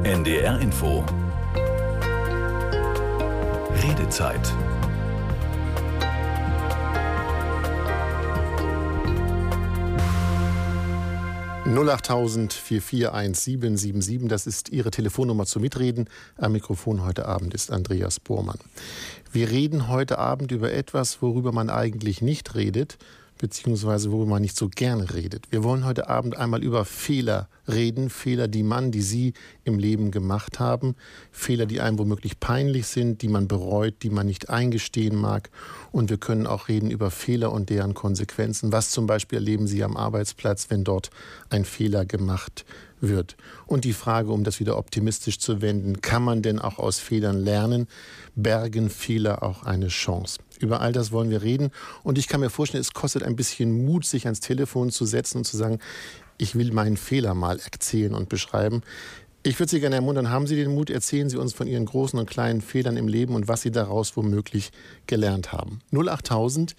NDR Info. Redezeit. (08000 441777), das ist Ihre Telefonnummer zum Mitreden. Am Mikrofon heute Abend ist Andreas Bormann. Wir reden heute Abend über etwas, worüber man eigentlich nicht redet, beziehungsweise worüber man nicht so gerne redet. Wir wollen heute Abend einmal über Fehler reden, Fehler, die Sie im Leben gemacht haben, Fehler, die einem womöglich peinlich sind, die man bereut, die man nicht eingestehen mag. Und wir können auch reden über Fehler und deren Konsequenzen. Was zum Beispiel erleben Sie am Arbeitsplatz, wenn dort ein Fehler gemacht wird? Und die Frage, um das wieder optimistisch zu wenden, kann man denn auch aus Fehlern lernen? Bergen Fehler auch eine Chance? Über all das wollen wir reden. Und ich kann mir vorstellen, es kostet ein bisschen Mut, sich ans Telefon zu setzen und zu sagen, ich will meinen Fehler mal erzählen und beschreiben. Ich würde Sie gerne ermuntern, haben Sie den Mut, erzählen Sie uns von Ihren großen und kleinen Fehlern im Leben und was Sie daraus womöglich gelernt haben. 08000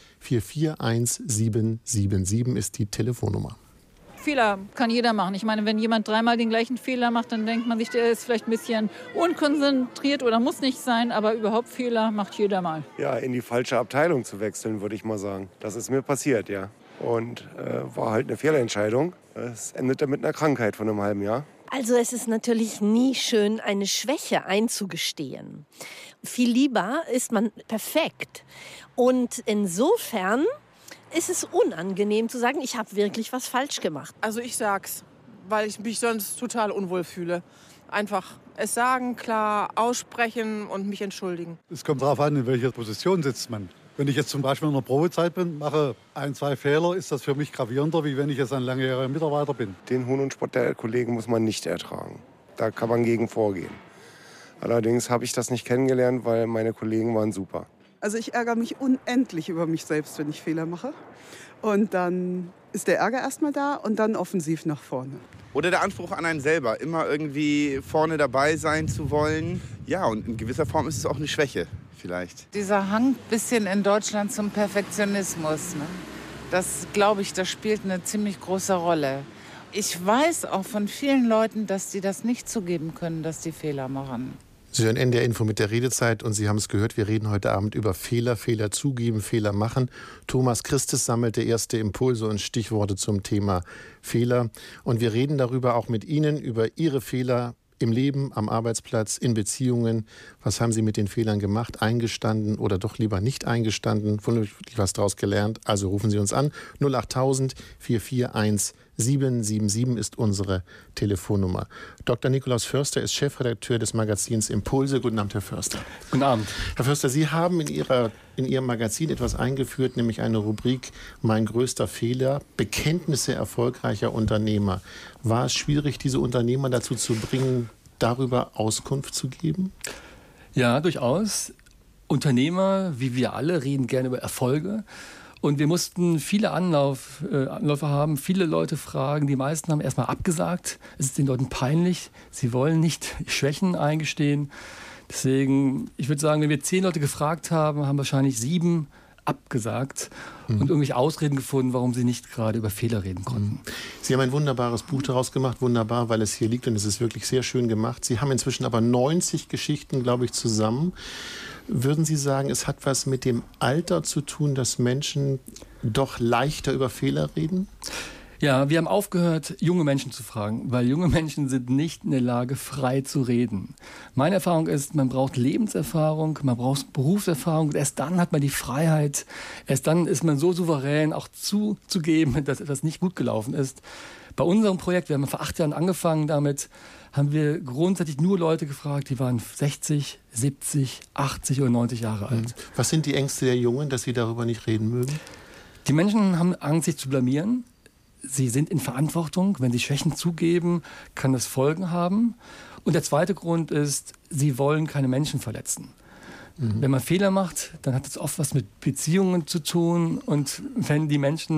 441777 ist die Telefonnummer. Fehler kann jeder machen. Ich meine, wenn jemand dreimal den gleichen Fehler macht, dann denkt man sich, der ist vielleicht ein bisschen unkonzentriert oder muss nicht sein, aber überhaupt Fehler macht jeder mal. Ja, in die falsche Abteilung zu wechseln, würde ich mal sagen. Das ist mir passiert, ja. Und war halt eine Fehlentscheidung. Es endete mit einer Krankheit von einem halben Jahr. Also es ist natürlich nie schön, eine Schwäche einzugestehen. Viel lieber ist man perfekt. Und insofern ist es unangenehm zu sagen, ich habe wirklich was falsch gemacht. Also ich sag's, weil ich mich sonst total unwohl fühle. Einfach es sagen, klar aussprechen und mich entschuldigen. Es kommt darauf an, in welcher Position sitzt man. Wenn ich jetzt zum Beispiel in der Probezeit bin, mache 1, 2 Fehler, ist das für mich gravierender, wie wenn ich jetzt ein langjähriger Mitarbeiter bin. Den Hohn und Spott der Kollegen muss man nicht ertragen. Da kann man gegen vorgehen. Allerdings habe ich das nicht kennengelernt, weil meine Kollegen waren super. Also ich ärgere mich unendlich über mich selbst, wenn ich Fehler mache. Und dann ist der Ärger erstmal da und dann offensiv nach vorne. Oder der Anspruch an einen selber, immer irgendwie vorne dabei sein zu wollen. Ja, und in gewisser Form ist es auch eine Schwäche vielleicht. Dieser Hang bisschen in Deutschland zum Perfektionismus, ne? Das, glaube ich, das spielt eine ziemlich große Rolle. Ich weiß auch von vielen Leuten, dass die das nicht zugeben können, dass die Fehler machen. Sie hören NDR Info mit der Redezeit und Sie haben es gehört, wir reden heute Abend über Fehler, Fehler zugeben, Fehler machen. Thomas Christes sammelte erste Impulse und Stichworte zum Thema Fehler. Und wir reden darüber auch mit Ihnen, über Ihre Fehler im Leben, am Arbeitsplatz, in Beziehungen. Was haben Sie mit den Fehlern gemacht, eingestanden oder doch lieber nicht eingestanden? Womöglich was daraus gelernt? Also rufen Sie uns an. 08000 441777 ist unsere Telefonnummer. Dr. Nikolaus Förster ist Chefredakteur des Magazins Impulse. Guten Abend, Herr Förster. Guten Abend. Herr Förster, Sie haben in Ihrem Magazin etwas eingeführt, nämlich eine Rubrik Mein größter Fehler, Bekenntnisse erfolgreicher Unternehmer. War es schwierig, diese Unternehmer dazu zu bringen, darüber Auskunft zu geben? Ja, durchaus. Unternehmer, wie wir alle, reden gerne über Erfolge. Und wir mussten viele Anläufe haben, viele Leute fragen. Die meisten haben erstmal abgesagt. Es ist den Leuten peinlich. Sie wollen nicht Schwächen eingestehen. Deswegen, ich würde sagen, wenn wir 10 Leute gefragt haben, haben wahrscheinlich 7 abgesagt und irgendwelche Ausreden gefunden, warum sie nicht gerade über Fehler reden konnten. Sie haben ein wunderbares Buch daraus gemacht, wunderbar, weil es hier liegt und es ist wirklich sehr schön gemacht. Sie haben inzwischen aber 90 Geschichten, glaube ich, zusammen. Würden Sie sagen, es hat was mit dem Alter zu tun, dass Menschen doch leichter über Fehler reden? Ja, wir haben aufgehört, junge Menschen zu fragen, weil junge Menschen sind nicht in der Lage, frei zu reden. Meine Erfahrung ist, man braucht Lebenserfahrung, man braucht Berufserfahrung. Erst dann hat man die Freiheit, erst dann ist man so souverän, auch zuzugeben, dass etwas nicht gut gelaufen ist. Bei unserem Projekt, wir haben vor 8 Jahren angefangen damit, haben wir grundsätzlich nur Leute gefragt, die waren 60, 70, 80 oder 90 Jahre alt. Was sind die Ängste der Jungen, dass sie darüber nicht reden mögen? Die Menschen haben Angst, sich zu blamieren. Sie sind in Verantwortung. Wenn sie Schwächen zugeben, kann das Folgen haben. Und der zweite Grund ist, sie wollen keine Menschen verletzen. Wenn man Fehler macht, dann hat das oft was mit Beziehungen zu tun. Und wenn die Menschen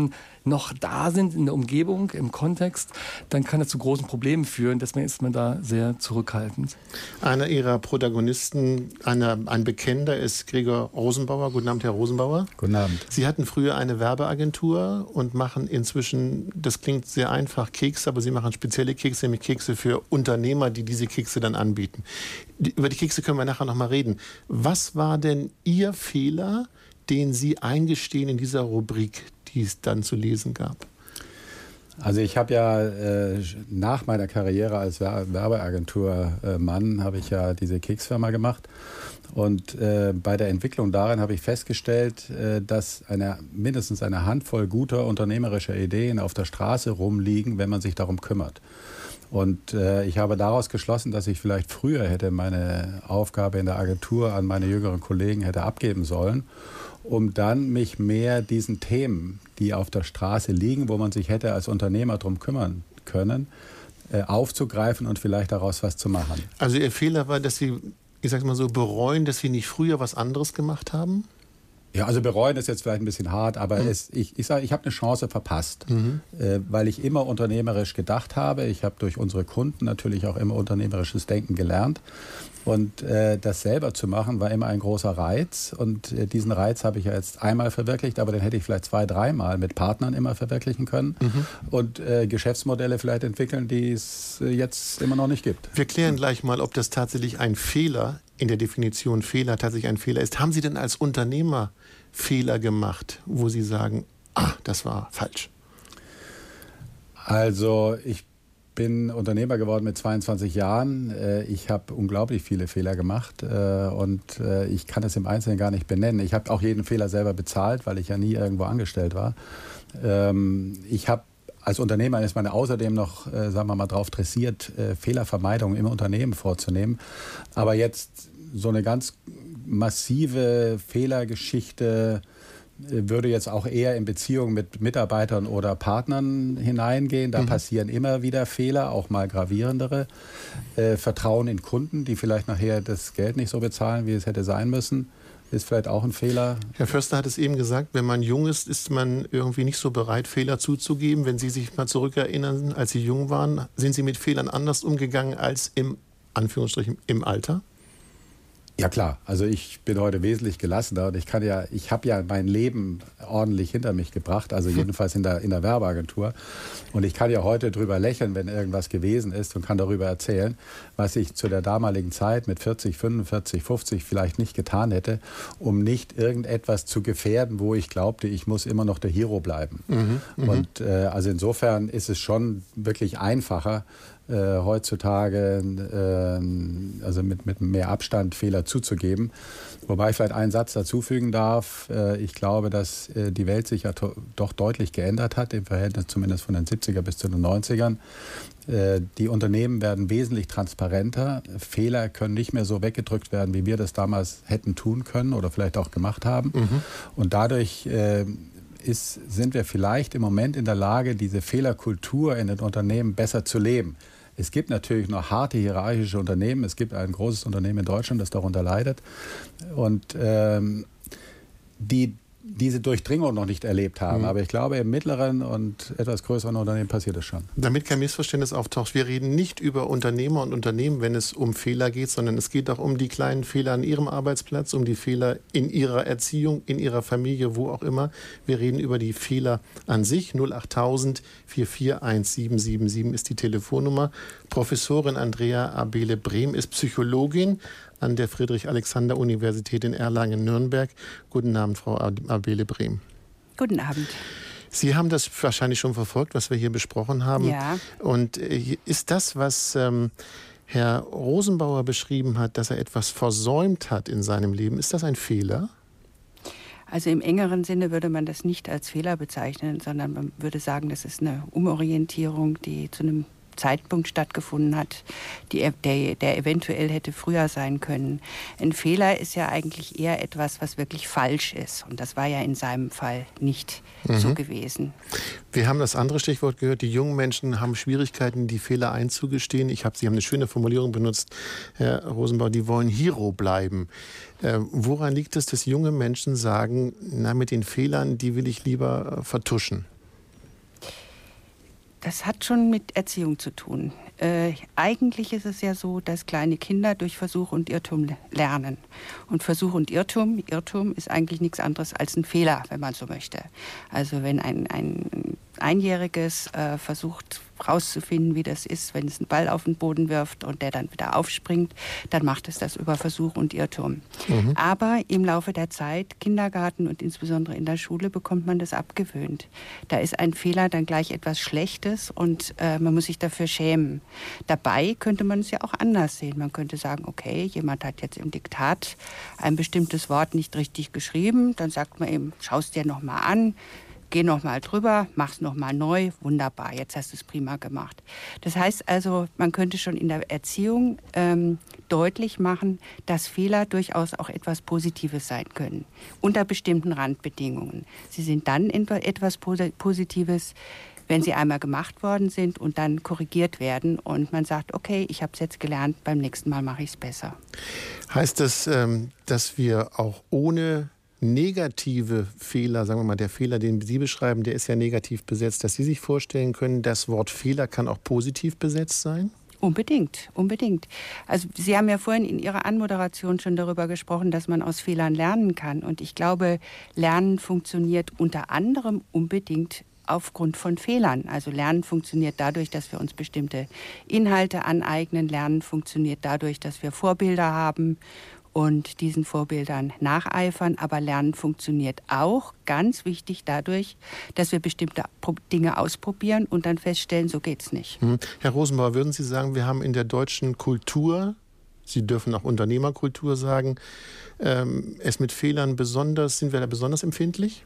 noch da sind in der Umgebung, im Kontext, dann kann das zu großen Problemen führen. Deswegen ist man da sehr zurückhaltend. Einer Ihrer Protagonisten, ein Bekennender, ist Gregor Rosenbauer. Guten Abend, Herr Rosenbauer. Guten Abend. Sie hatten früher eine Werbeagentur und machen inzwischen, das klingt sehr einfach, Kekse, aber Sie machen spezielle Kekse, nämlich Kekse für Unternehmer, die diese Kekse dann anbieten. Über die Kekse können wir nachher noch mal reden. Was war denn Ihr Fehler, den Sie eingestehen in dieser Rubrik, die es dann zu lesen gab? Also ich habe ja nach meiner Karriere als Werbeagenturmann habe ich ja diese Keksfirma gemacht. Und bei der Entwicklung darin habe ich festgestellt, dass mindestens eine Handvoll guter unternehmerischer Ideen auf der Straße rumliegen, wenn man sich darum kümmert. Und ich habe daraus geschlossen, dass ich vielleicht früher hätte meine Aufgabe in der Agentur an meine jüngeren Kollegen hätte abgeben sollen, um dann mich mehr diesen Themen, die auf der Straße liegen, wo man sich hätte als Unternehmer drum kümmern können, aufzugreifen und vielleicht daraus was zu machen. Also Ihr Fehler war, dass Sie, ich sage mal so, bereuen, dass Sie nicht früher was anderes gemacht haben? Ja, also bereuen ist jetzt vielleicht ein bisschen hart, aber ich sage, ich habe eine Chance verpasst, weil ich immer unternehmerisch gedacht habe. Ich habe durch unsere Kunden natürlich auch immer unternehmerisches Denken gelernt. Und das selber zu machen, war immer ein großer Reiz. Und diesen Reiz habe ich ja jetzt einmal verwirklicht, aber den hätte ich vielleicht 2-, 3-mal mit Partnern immer verwirklichen können. Und Geschäftsmodelle vielleicht entwickeln, die es jetzt immer noch nicht gibt. Wir klären gleich mal, ob das tatsächlich ein Fehler, in der Definition Fehler, tatsächlich ein Fehler ist. Haben Sie denn als Unternehmer Fehler gemacht, wo Sie sagen, das war falsch? Also ich bin Unternehmer geworden mit 22 Jahren. Ich habe unglaublich viele Fehler gemacht und ich kann es im Einzelnen gar nicht benennen. Ich habe auch jeden Fehler selber bezahlt, weil ich ja nie irgendwo angestellt war. Ich habe als Unternehmer ist man außerdem noch, sagen wir mal, darauf dressiert, Fehlervermeidung im Unternehmen vorzunehmen. Aber jetzt so eine ganz massive Fehlergeschichte würde jetzt auch eher in Beziehungen mit Mitarbeitern oder Partnern hineingehen. Da passieren immer wieder Fehler, auch mal gravierendere. Vertrauen in Kunden, die vielleicht nachher das Geld nicht so bezahlen, wie es hätte sein müssen, ist vielleicht auch ein Fehler. Herr Förster hat es eben gesagt, wenn man jung ist, ist man irgendwie nicht so bereit, Fehler zuzugeben. Wenn Sie sich mal zurückerinnern, als Sie jung waren, sind Sie mit Fehlern anders umgegangen als im Alter? Ja klar, also ich bin heute wesentlich gelassener und ich habe ja mein Leben ordentlich hinter mich gebracht, also jedenfalls in der Werbeagentur. Und ich kann ja heute drüber lächeln, wenn irgendwas gewesen ist und kann darüber erzählen, was ich zu der damaligen Zeit mit 40, 45, 50 vielleicht nicht getan hätte, um nicht irgendetwas zu gefährden, wo ich glaubte, ich muss immer noch der Hero bleiben. Und also insofern ist es schon wirklich einfacher, heutzutage also mit mehr Abstand Fehler zuzugeben. Wobei ich vielleicht einen Satz dazu fügen darf. Ich glaube, dass die Welt sich ja doch deutlich geändert hat, im Verhältnis zumindest von den 70er bis zu den 90ern. Die Unternehmen werden wesentlich transparenter. Fehler können nicht mehr so weggedrückt werden, wie wir das damals hätten tun können oder vielleicht auch gemacht haben. Und dadurch sind wir vielleicht im Moment in der Lage, diese Fehlerkultur in den Unternehmen besser zu leben. Es gibt natürlich noch harte hierarchische Unternehmen. Es gibt ein großes Unternehmen in Deutschland, das darunter leidet und die diese Durchdringung noch nicht erlebt haben. Aber ich glaube, im mittleren und etwas größeren Unternehmen passiert es schon. Damit kein Missverständnis auftaucht, wir reden nicht über Unternehmer und Unternehmen, wenn es um Fehler geht, sondern es geht auch um die kleinen Fehler an Ihrem Arbeitsplatz, um die Fehler in Ihrer Erziehung, in Ihrer Familie, wo auch immer. Wir reden über die Fehler an sich. 08000 441777 ist die Telefonnummer. Professorin Andrea Abele-Brehm ist Psychologin an der Friedrich-Alexander-Universität in Erlangen-Nürnberg. Guten Abend, Frau Abele-Brehm. Guten Abend. Sie haben das wahrscheinlich schon verfolgt, was wir hier besprochen haben. Ja. Und ist das, was Herr Rosenbauer beschrieben hat, dass er etwas versäumt hat in seinem Leben, ist das ein Fehler? Also im engeren Sinne würde man das nicht als Fehler bezeichnen, sondern man würde sagen, das ist eine Umorientierung, die zu einem Zeitpunkt stattgefunden hat, der eventuell hätte früher sein können. Ein Fehler ist ja eigentlich eher etwas, was wirklich falsch ist. Und das war ja in seinem Fall nicht so gewesen. Wir haben das andere Stichwort gehört, die jungen Menschen haben Schwierigkeiten, die Fehler einzugestehen. Sie haben eine schöne Formulierung benutzt, Herr Rosenbauer, die wollen Hero bleiben. Woran liegt es, dass junge Menschen sagen, mit den Fehlern, die will ich lieber vertuschen? Das hat schon mit Erziehung zu tun. Eigentlich ist es ja so, dass kleine Kinder durch Versuch und Irrtum lernen. Und Versuch und Irrtum ist eigentlich nichts anderes als ein Fehler, wenn man so möchte. Also wenn ein Einjähriges versucht rauszufinden, wie das ist, wenn es einen Ball auf den Boden wirft und der dann wieder aufspringt, dann macht es das über Versuch und Irrtum. Aber im Laufe der Zeit, Kindergarten und insbesondere in der Schule, bekommt man das abgewöhnt. Da ist ein Fehler dann gleich etwas Schlechtes und man muss sich dafür schämen. Dabei könnte man es ja auch anders sehen. Man könnte sagen, okay, jemand hat jetzt im Diktat ein bestimmtes Wort nicht richtig geschrieben, dann sagt man ihm, schau es dir noch mal an, geh noch mal drüber, mach's noch mal neu, wunderbar, jetzt hast du es prima gemacht. Das heißt also, man könnte schon in der Erziehung deutlich machen, dass Fehler durchaus auch etwas Positives sein können, unter bestimmten Randbedingungen. Sie sind dann etwas Positives, wenn sie einmal gemacht worden sind und dann korrigiert werden und man sagt, okay, ich habe es jetzt gelernt, beim nächsten Mal mache ich es besser. Heißt das, dass wir auch ohne negative Fehler, sagen wir mal, der Fehler, den Sie beschreiben, der ist ja negativ besetzt, dass Sie sich vorstellen können, das Wort Fehler kann auch positiv besetzt sein? Unbedingt, unbedingt. Also Sie haben ja vorhin in Ihrer Anmoderation schon darüber gesprochen, dass man aus Fehlern lernen kann. Und ich glaube, Lernen funktioniert unter anderem unbedingt aufgrund von Fehlern. Also Lernen funktioniert dadurch, dass wir uns bestimmte Inhalte aneignen. Lernen funktioniert dadurch, dass wir Vorbilder haben und diesen Vorbildern nacheifern. Aber Lernen funktioniert auch, ganz wichtig, dadurch, dass wir bestimmte Dinge ausprobieren und dann feststellen, so geht's nicht. Herr Rosenbauer, würden Sie sagen, wir haben in der deutschen Kultur, Sie dürfen auch Unternehmerkultur sagen, es mit Fehlern sind wir da besonders empfindlich?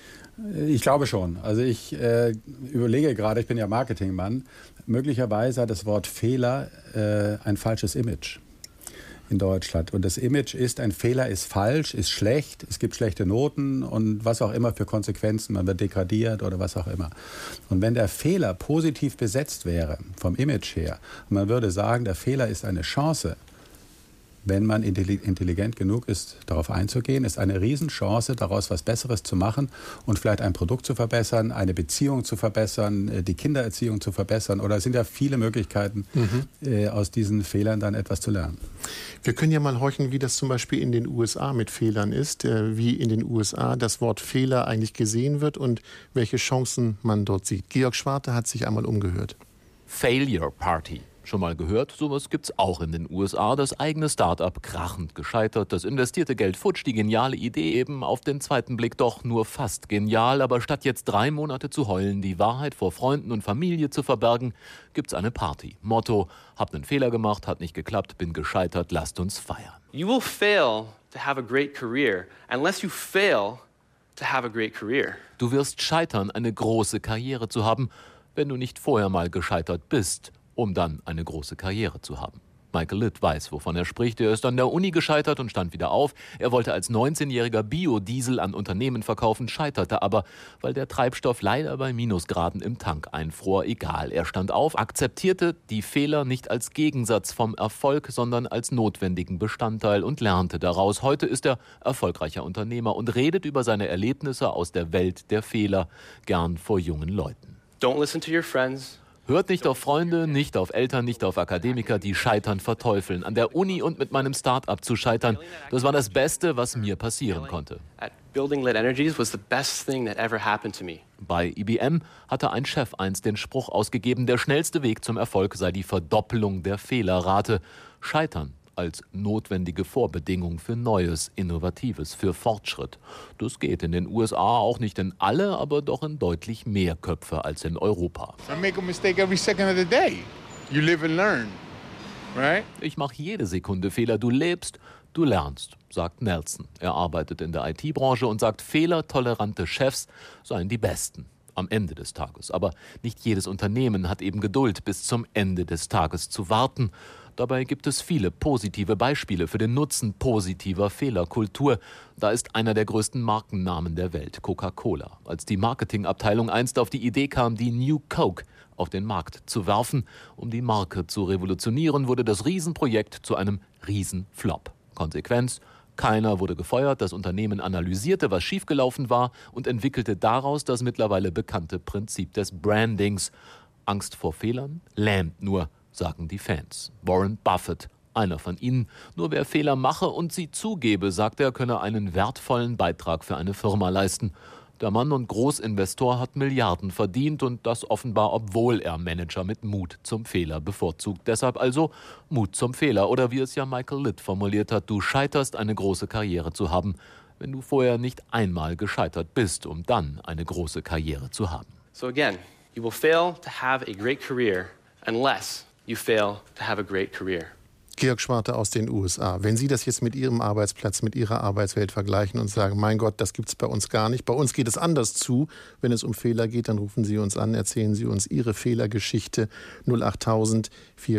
Ich glaube schon. Also ich überlege gerade, ich bin ja Marketingmann, möglicherweise hat das Wort Fehler ein falsches Image in Deutschland. Und das Image ist, ein Fehler ist falsch, ist schlecht, es gibt schlechte Noten und was auch immer für Konsequenzen, man wird degradiert oder was auch immer. Und wenn der Fehler positiv besetzt wäre, vom Image her, und man würde sagen, der Fehler ist eine Chance, wenn man intelligent genug ist, darauf einzugehen, ist eine Riesenchance, daraus was Besseres zu machen und vielleicht ein Produkt zu verbessern, eine Beziehung zu verbessern, die Kindererziehung zu verbessern. Oder es sind ja viele Möglichkeiten, aus diesen Fehlern dann etwas zu lernen. Wir können ja mal horchen, wie das zum Beispiel in den USA mit Fehlern ist, wie in den USA das Wort Fehler eigentlich gesehen wird und welche Chancen man dort sieht. Georg Schwarte hat sich einmal umgehört. Failure Party. Schon mal gehört? Sowas gibt's auch in den USA. Das eigene Start-up krachend gescheitert, das investierte Geld futsch, die geniale Idee eben auf den zweiten Blick doch nur fast genial. Aber statt jetzt 3 Monate zu heulen, die Wahrheit vor Freunden und Familie zu verbergen, gibt's eine Party. Motto, hab einen Fehler gemacht, hat nicht geklappt, bin gescheitert, lasst uns feiern. You will fail to have a great career unless you fail to have a great career. Du wirst scheitern, eine große Karriere zu haben, wenn du nicht vorher mal gescheitert bist, um dann eine große Karriere zu haben. Michael Litt weiß, wovon er spricht. Er ist an der Uni gescheitert und stand wieder auf. Er wollte als 19-jähriger Biodiesel an Unternehmen verkaufen, scheiterte aber, weil der Treibstoff leider bei Minusgraden im Tank einfror. Egal, er stand auf, akzeptierte die Fehler nicht als Gegensatz vom Erfolg, sondern als notwendigen Bestandteil und lernte daraus. Heute ist er erfolgreicher Unternehmer und redet über seine Erlebnisse aus der Welt der Fehler, gern vor jungen Leuten. Don't listen to your friends. Hört nicht auf Freunde, nicht auf Eltern, nicht auf Akademiker, die Scheitern verteufeln. An der Uni und mit meinem Start-up zu scheitern, das war das Beste, was mir passieren konnte. Bei IBM hatte ein Chef einst den Spruch ausgegeben, der schnellste Weg zum Erfolg sei die Verdoppelung der Fehlerrate. Scheitern als notwendige Vorbedingung für Neues, Innovatives, für Fortschritt. Das geht in den USA auch nicht in alle, aber doch in deutlich mehr Köpfe als in Europa. Ich mache jede Sekunde Fehler. Du lebst, du lernst, sagt Nelson. Er arbeitet in der IT-Branche und sagt, fehlertolerante Chefs seien die Besten am Ende des Tages. Aber nicht jedes Unternehmen hat eben Geduld, bis zum Ende des Tages zu warten. Dabei gibt es viele positive Beispiele für den Nutzen positiver Fehlerkultur. Da ist einer der größten Markennamen der Welt, Coca-Cola. Als die Marketingabteilung einst auf die Idee kam, die New Coke auf den Markt zu werfen, um die Marke zu revolutionieren, wurde das Riesenprojekt zu einem Riesenflop. Konsequenz: keiner wurde gefeuert, das Unternehmen analysierte, was schiefgelaufen war und entwickelte daraus das mittlerweile bekannte Prinzip des Brandings. Angst vor Fehlern lähmt nur, sagen die Fans. Warren Buffett, einer von ihnen. Nur wer Fehler mache und sie zugebe, sagt er, könne einen wertvollen Beitrag für eine Firma leisten. Der Mann und Großinvestor hat Milliarden verdient und das offenbar, obwohl er Manager mit Mut zum Fehler bevorzugt. Deshalb also Mut zum Fehler. Oder wie es ja Michael Litt formuliert hat, du scheiterst, eine große Karriere zu haben, wenn du vorher nicht einmal gescheitert bist, um dann eine große Karriere zu haben. So again, you will fail to have a great career unless you fail to have a great career. Georg Schwarte aus den USA. Wenn Sie das jetzt mit Ihrem Arbeitsplatz, mit Ihrer Arbeitswelt vergleichen und sagen, mein Gott, das gibt es bei uns gar nicht. Bei uns geht es anders zu. Wenn es um Fehler geht, dann rufen Sie uns an, erzählen Sie uns Ihre Fehlergeschichte 08000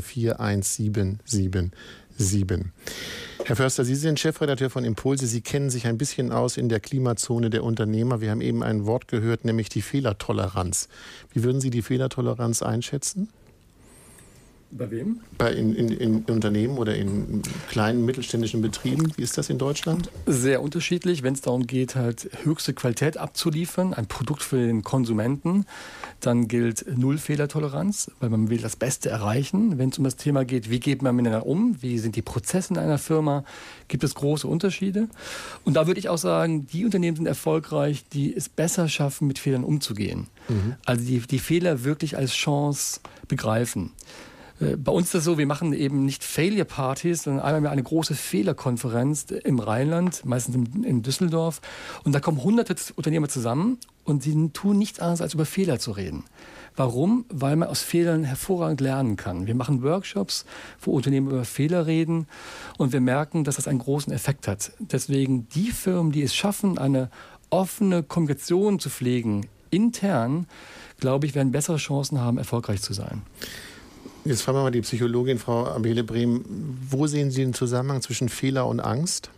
441777. Herr Förster, Sie sind Chefredakteur von Impulse. Sie kennen sich ein bisschen aus in der Klimazone der Unternehmer. Wir haben eben ein Wort gehört, nämlich die Fehlertoleranz. Wie würden Sie die Fehlertoleranz einschätzen? Bei wem? In Unternehmen oder in kleinen mittelständischen Betrieben. Wie ist das in Deutschland? Sehr unterschiedlich. Wenn es darum geht, halt höchste Qualität abzuliefern, ein Produkt für den Konsumenten, dann gilt Null Fehlertoleranz, weil man will das Beste erreichen. Wenn es um das Thema geht, wie geht man miteinander um, wie sind die Prozesse in einer Firma, gibt es große Unterschiede. Und da würde ich auch sagen, die Unternehmen sind erfolgreich, die es besser schaffen, mit Fehlern umzugehen. Also die Fehler wirklich als Chance begreifen. Bei uns ist das so, wir machen eben nicht Failure-Partys, sondern einmal eine große Fehlerkonferenz im Rheinland, meistens in Düsseldorf. Und da kommen hunderte Unternehmer zusammen und sie tun nichts anderes, als über Fehler zu reden. Warum? Weil man aus Fehlern hervorragend lernen kann. Wir machen Workshops, wo Unternehmen über Fehler reden und wir merken, dass das einen großen Effekt hat. Deswegen die Firmen, die es schaffen, eine offene Kommunikation zu pflegen, intern, glaube ich, werden bessere Chancen haben, erfolgreich zu sein. Jetzt fragen wir mal die Psychologin, Frau Abele Brehm. Wo sehen Sie den Zusammenhang zwischen Fehler und Angst?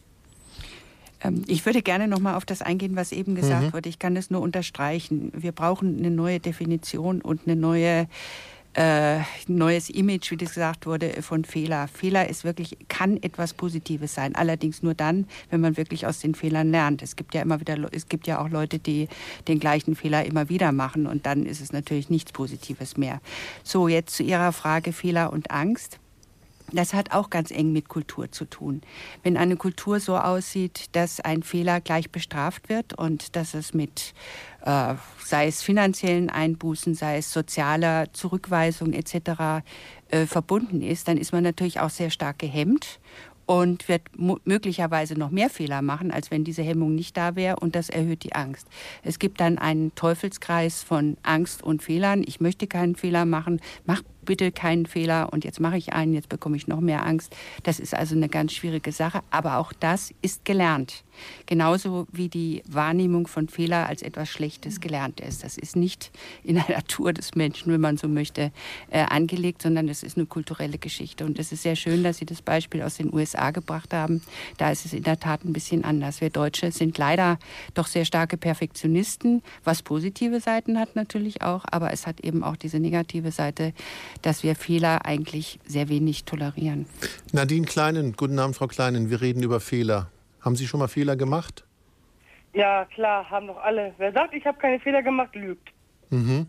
Ich würde gerne noch mal auf das eingehen, was eben gesagt wurde. Ich kann das nur unterstreichen. Wir brauchen eine neue Definition und eine neues Image, wie das gesagt wurde, von Fehler. Fehler ist wirklich, kann etwas Positives sein. Allerdings nur dann, wenn man wirklich aus den Fehlern lernt. Es gibt ja auch Leute, die den gleichen Fehler immer wieder machen und dann ist es natürlich nichts Positives mehr. So, jetzt zu Ihrer Frage Fehler und Angst. Das hat auch ganz eng mit Kultur zu tun. Wenn eine Kultur so aussieht, dass ein Fehler gleich bestraft wird und dass es mit, sei es finanziellen Einbußen, sei es sozialer Zurückweisung etc. Verbunden ist, dann ist man natürlich auch sehr stark gehemmt und wird möglicherweise noch mehr Fehler machen, als wenn diese Hemmung nicht da wäre und das erhöht die Angst. Es gibt dann einen Teufelskreis von Angst und Fehlern. Ich möchte keinen Fehler machen, mach bitte keinen Fehler und jetzt mache ich einen, jetzt bekomme ich noch mehr Angst. Das ist also eine ganz schwierige Sache, aber auch das ist gelernt. Genauso wie die Wahrnehmung von Fehler als etwas Schlechtes gelernt ist. Das ist nicht in der Natur des Menschen, wenn man so möchte, angelegt, sondern das ist eine kulturelle Geschichte. Und es ist sehr schön, dass Sie das Beispiel aus den USA gebracht haben. Da ist es in der Tat ein bisschen anders. Wir Deutsche sind leider doch sehr starke Perfektionisten, was positive Seiten hat natürlich auch, aber es hat eben auch diese negative Seite, dass wir Fehler eigentlich sehr wenig tolerieren. Nadine Kleinen, guten Abend, Frau Kleinen. Wir reden über Fehler. Haben Sie schon mal Fehler gemacht? Ja, klar, haben doch alle. Wer sagt, ich habe keine Fehler gemacht, lügt. Und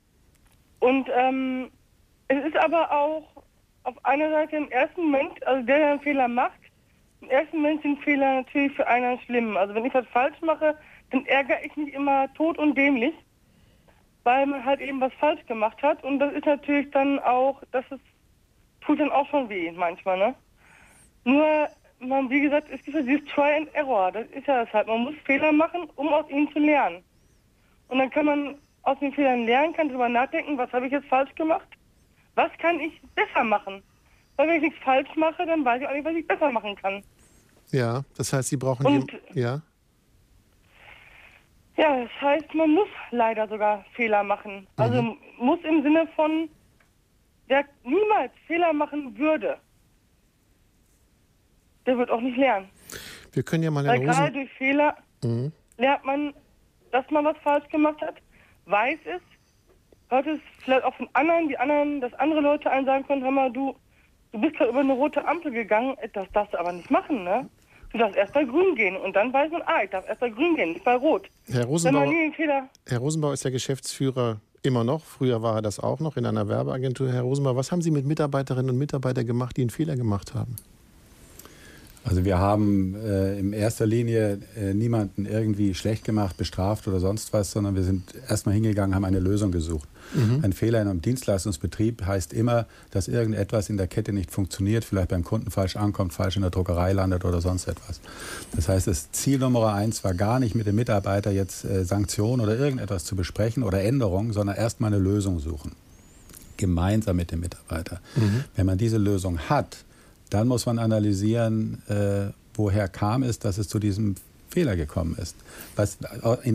es ist aber auch auf einer Seite im ersten Moment, also der einen Fehler macht, im ersten Moment sind Fehler natürlich für einen schlimm. Also wenn ich was falsch mache, dann ärgere ich mich immer tot und dämlich, weil man halt eben was falsch gemacht hat. Und das ist natürlich dann auch, tut dann auch schon weh manchmal, ne? Nur, wie gesagt, es gibt ja dieses Try and Error. Das ist ja das halt. Man muss Fehler machen, um aus ihnen zu lernen. Und dann kann man aus den Fehlern lernen, kann darüber nachdenken, was habe ich jetzt falsch gemacht? Was kann ich besser machen? Weil wenn ich nichts falsch mache, dann weiß ich auch nicht, was ich besser machen kann. Ja, das heißt, Sie brauchen... Ja, das heißt, man muss leider sogar Fehler machen. Also muss im Sinne von, wer niemals Fehler machen würde, der wird auch nicht lernen. Wir können ja mal Weil gerade durch Fehler lernt man, dass man was falsch gemacht hat, weiß es, hört es vielleicht auch von anderen, dass andere Leute einen sagen können, hör mal, du bist gerade über eine rote Ampel gegangen, das darfst du aber nicht machen, ne? Du darfst erst bei grün gehen und dann weiß man, ich darf erst bei grün gehen, nicht bei rot. Herr Rosenbauer ist der Geschäftsführer immer noch. Früher war er das auch noch in einer Werbeagentur. Herr Rosenbauer, was haben Sie mit Mitarbeiterinnen und Mitarbeitern gemacht, die einen Fehler gemacht haben? Also wir haben in erster Linie niemanden irgendwie schlecht gemacht, bestraft oder sonst was, sondern wir sind erstmal hingegangen, haben eine Lösung gesucht. Ein Fehler in einem Dienstleistungsbetrieb heißt immer, dass irgendetwas in der Kette nicht funktioniert, vielleicht beim Kunden falsch ankommt, falsch in der Druckerei landet oder sonst etwas. Das heißt, das Ziel Nummer 1 war gar nicht mit dem Mitarbeiter jetzt Sanktionen oder irgendetwas zu besprechen oder Änderungen, sondern erstmal eine Lösung suchen. Gemeinsam mit dem Mitarbeiter. Wenn man diese Lösung hat, dann muss man analysieren, woher kam es, dass es zu diesem Fehler gekommen ist. In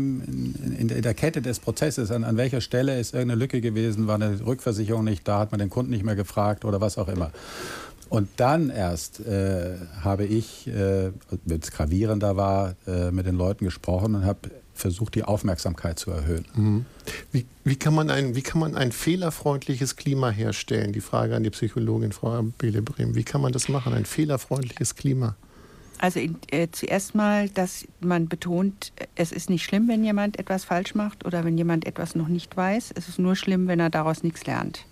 der Kette des Prozesses, an welcher Stelle ist irgendeine Lücke gewesen, war eine Rückversicherung nicht da, hat man den Kunden nicht mehr gefragt oder was auch immer. Und dann erst habe ich, wenn es gravierender war, mit den Leuten gesprochen und habe versucht, die Aufmerksamkeit zu erhöhen. Wie kann man ein fehlerfreundliches Klima herstellen? Die Frage an die Psychologin Frau Abele-Brehm. Wie kann man das machen, ein fehlerfreundliches Klima? Also zuerst mal, dass man betont, es ist nicht schlimm, wenn jemand etwas falsch macht oder wenn jemand etwas noch nicht weiß. Es ist nur schlimm, wenn er daraus nichts lernt.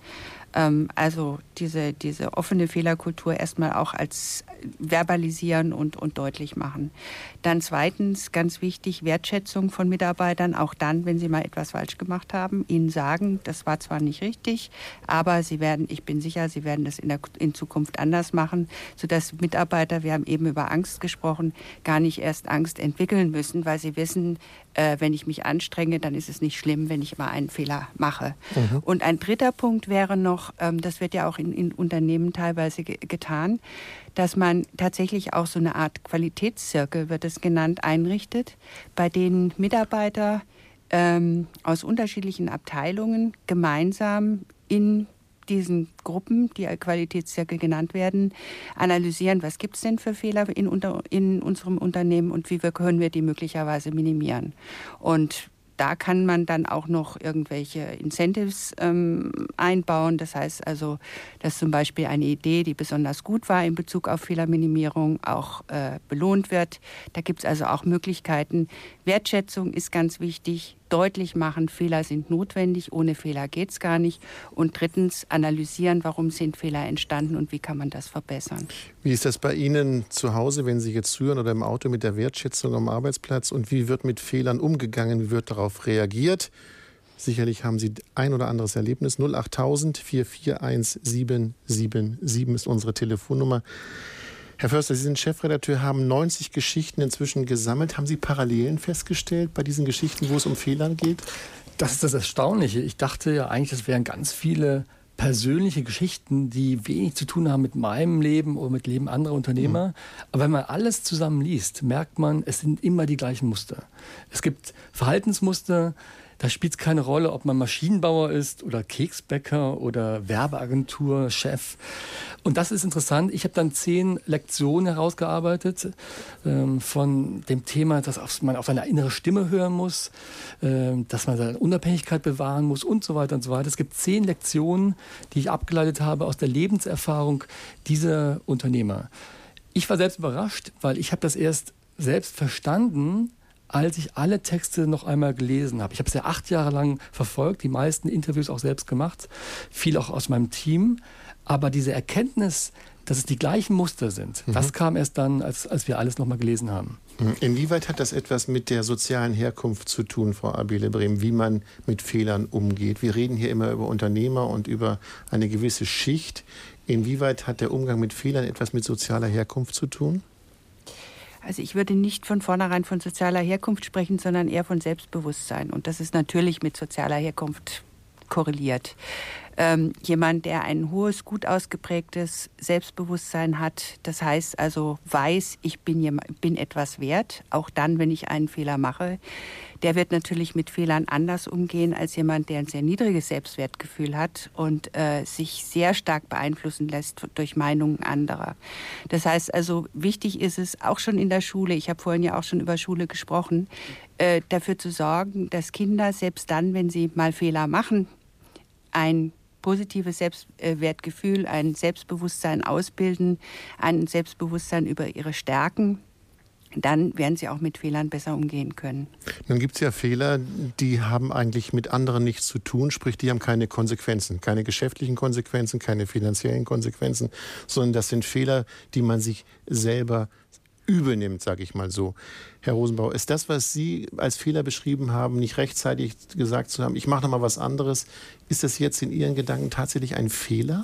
Also diese offene Fehlerkultur erstmal auch als verbalisieren und deutlich machen. Dann zweitens, ganz wichtig, Wertschätzung von Mitarbeitern, auch dann, wenn sie mal etwas falsch gemacht haben, ihnen sagen, das war zwar nicht richtig, aber ich bin sicher, sie werden das in Zukunft anders machen, sodass Mitarbeiter, wir haben eben über Angst gesprochen, gar nicht erst Angst entwickeln müssen, weil sie wissen, wenn ich mich anstrenge, dann ist es nicht schlimm, wenn ich mal einen Fehler mache. Und ein dritter Punkt wäre noch, das wird ja auch in Unternehmen teilweise getan, dass man tatsächlich auch so eine Art Qualitätszirkel, wird es genannt, einrichtet, bei denen Mitarbeiter aus unterschiedlichen Abteilungen gemeinsam in diesen Gruppen, die Qualitätszirkel genannt werden, analysieren, was gibt es denn für Fehler in unserem Unternehmen und können wir die möglicherweise minimieren. Und da kann man dann auch noch irgendwelche Incentives einbauen. Das heißt also, dass zum Beispiel eine Idee, die besonders gut war in Bezug auf Fehlerminimierung, auch belohnt wird. Da gibt es also auch Möglichkeiten. Wertschätzung ist ganz wichtig. Deutlich machen, Fehler sind notwendig, ohne Fehler geht es gar nicht. Und drittens analysieren, warum sind Fehler entstanden und wie kann man das verbessern. Wie ist das bei Ihnen zu Hause, wenn Sie jetzt zuhören oder im Auto mit der Wertschätzung am Arbeitsplatz und wie wird mit Fehlern umgegangen, wie wird darauf reagiert? Sicherlich haben Sie ein oder anderes Erlebnis. 08000 441 777 ist unsere Telefonnummer. Herr Förster, Sie sind Chefredakteur, haben 90 Geschichten inzwischen gesammelt. Haben Sie Parallelen festgestellt bei diesen Geschichten, wo es um Fehler geht? Das ist das Erstaunliche. Ich dachte ja eigentlich, das wären ganz viele persönliche Geschichten, die wenig zu tun haben mit meinem Leben oder mit Leben anderer Unternehmer. Aber wenn man alles zusammen liest, merkt man, es sind immer die gleichen Muster. Es gibt Verhaltensmuster. Da spielt es keine Rolle, ob man Maschinenbauer ist oder Keksbäcker oder Werbeagentur, Chef. Und das ist interessant. Ich habe dann 10 Lektionen herausgearbeitet von dem Thema, dass man auf seine innere Stimme hören muss, dass man seine Unabhängigkeit bewahren muss und so weiter und so weiter. Es gibt 10 Lektionen, die ich abgeleitet habe aus der Lebenserfahrung dieser Unternehmer. Ich war selbst überrascht, weil ich habe das erst selbst verstanden, als ich alle Texte noch einmal gelesen habe. Ich habe es ja 8 Jahre lang verfolgt, die meisten Interviews auch selbst gemacht, viel auch aus meinem Team. Aber diese Erkenntnis, dass es die gleichen Muster sind, das kam erst dann, als wir alles noch mal gelesen haben. Inwieweit hat das etwas mit der sozialen Herkunft zu tun, Frau Abele-Brehm, wie man mit Fehlern umgeht? Wir reden hier immer über Unternehmer und über eine gewisse Schicht. Inwieweit hat der Umgang mit Fehlern etwas mit sozialer Herkunft zu tun? Also ich würde nicht von vornherein von sozialer Herkunft sprechen, sondern eher von Selbstbewusstsein. Und das ist natürlich mit sozialer Herkunft korreliert. Jemand, der ein hohes, gut ausgeprägtes Selbstbewusstsein hat, das heißt also weiß, ich bin etwas wert, auch dann, wenn ich einen Fehler mache, der wird natürlich mit Fehlern anders umgehen als jemand, der ein sehr niedriges Selbstwertgefühl hat und sich sehr stark beeinflussen lässt durch Meinungen anderer. Das heißt also, wichtig ist es auch schon in der Schule, ich habe vorhin ja auch schon über Schule gesprochen, dafür zu sorgen, dass Kinder selbst dann, wenn sie mal Fehler machen, ein positives Selbstwertgefühl, ein Selbstbewusstsein ausbilden, ein Selbstbewusstsein über ihre Stärken dann werden sie auch mit Fehlern besser umgehen können. Dann gibt es ja Fehler, die haben eigentlich mit anderen nichts zu tun, sprich, die haben keine Konsequenzen, keine geschäftlichen Konsequenzen, keine finanziellen Konsequenzen, sondern das sind Fehler, die man sich selber übel nimmt, sage ich mal so. Herr Rosenbauer, ist das, was Sie als Fehler beschrieben haben, nicht rechtzeitig gesagt zu haben, ich mache noch mal was anderes, ist das jetzt in Ihren Gedanken tatsächlich ein Fehler?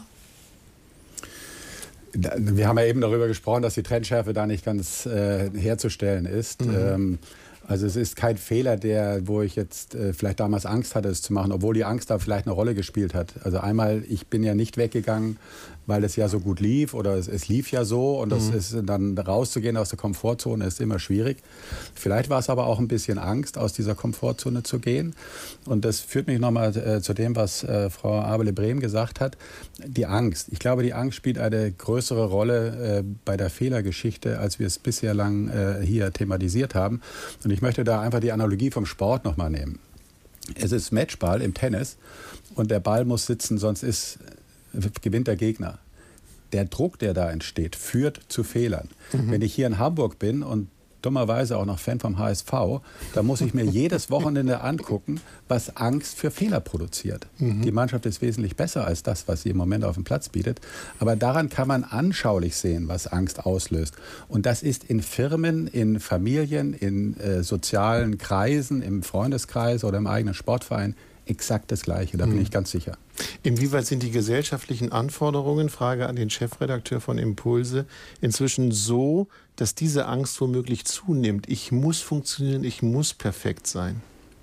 Wir haben ja eben darüber gesprochen, dass die Trennschärfe da nicht ganz herzustellen ist. Also es ist kein Fehler, wo ich jetzt vielleicht damals Angst hatte, es zu machen, obwohl die Angst da vielleicht eine Rolle gespielt hat. Also einmal, ich bin ja nicht weggegangen, weil es ja so gut lief oder es lief ja so und das ist dann rauszugehen aus der Komfortzone ist immer schwierig. Vielleicht war es aber auch ein bisschen Angst, aus dieser Komfortzone zu gehen. Und das führt mich nochmal zu dem, was Frau Abele-Brehm gesagt hat. Die Angst. Ich glaube, die Angst spielt eine größere Rolle bei der Fehlergeschichte, als wir es bisher lang hier thematisiert haben. Und ich möchte da einfach die Analogie vom Sport nochmal nehmen. Es ist Matchball im Tennis und der Ball muss sitzen, sonst gewinnt der Gegner. Der Druck, der da entsteht, führt zu Fehlern. Wenn ich hier in Hamburg bin und dummerweise auch noch Fan vom HSV, da muss ich mir jedes Wochenende angucken, was Angst für Fehler produziert. Die Mannschaft ist wesentlich besser als das, was sie im Moment auf dem Platz bietet. Aber daran kann man anschaulich sehen, was Angst auslöst. Und das ist in Firmen, in Familien, in sozialen Kreisen, im Freundeskreis oder im eigenen Sportverein exakt das Gleiche, da bin ich ganz sicher. Inwieweit sind die gesellschaftlichen Anforderungen, Frage an den Chefredakteur von Impulse, inzwischen so, dass diese Angst womöglich zunimmt? Ich muss funktionieren, ich muss perfekt sein.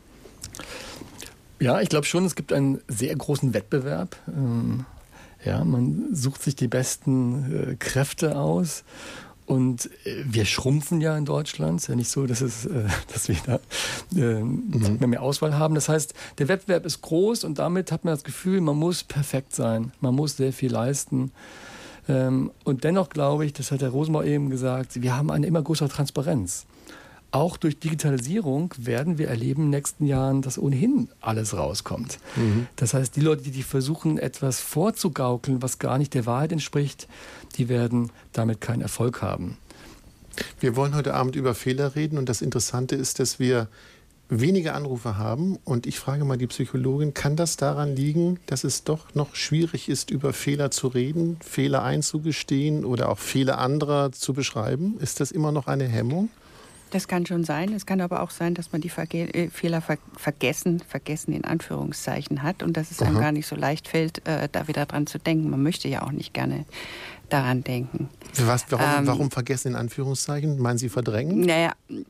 Ja, ich glaube schon, es gibt einen sehr großen Wettbewerb. Man sucht sich die besten Kräfte aus. Und wir schrumpfen ja in Deutschland. Es ist ja nicht so, dass wir da mehr Auswahl haben. Das heißt, der Wettbewerb ist groß und damit hat man das Gefühl, man muss perfekt sein. Man muss sehr viel leisten. Und dennoch glaube ich, das hat Herr Rosenbauer eben gesagt, wir haben eine immer größere Transparenz. Auch durch Digitalisierung werden wir erleben in den nächsten Jahren, dass ohnehin alles rauskommt. Das heißt, die Leute, die versuchen, etwas vorzugaukeln, was gar nicht der Wahrheit entspricht, die werden damit keinen Erfolg haben. Wir wollen heute Abend über Fehler reden und das Interessante ist, dass wir wenige Anrufe haben und ich frage mal die Psychologin, kann das daran liegen, dass es doch noch schwierig ist, über Fehler zu reden, Fehler einzugestehen oder auch Fehler anderer zu beschreiben? Ist das immer noch eine Hemmung? Das kann schon sein. Es kann aber auch sein, dass man die Fehler vergessen in Anführungszeichen hat und dass es einem gar nicht so leicht fällt, da wieder dran zu denken. Man möchte ja auch nicht gerne daran denken. Warum vergessen in Anführungszeichen? Meinen Sie verdrängen? Naja,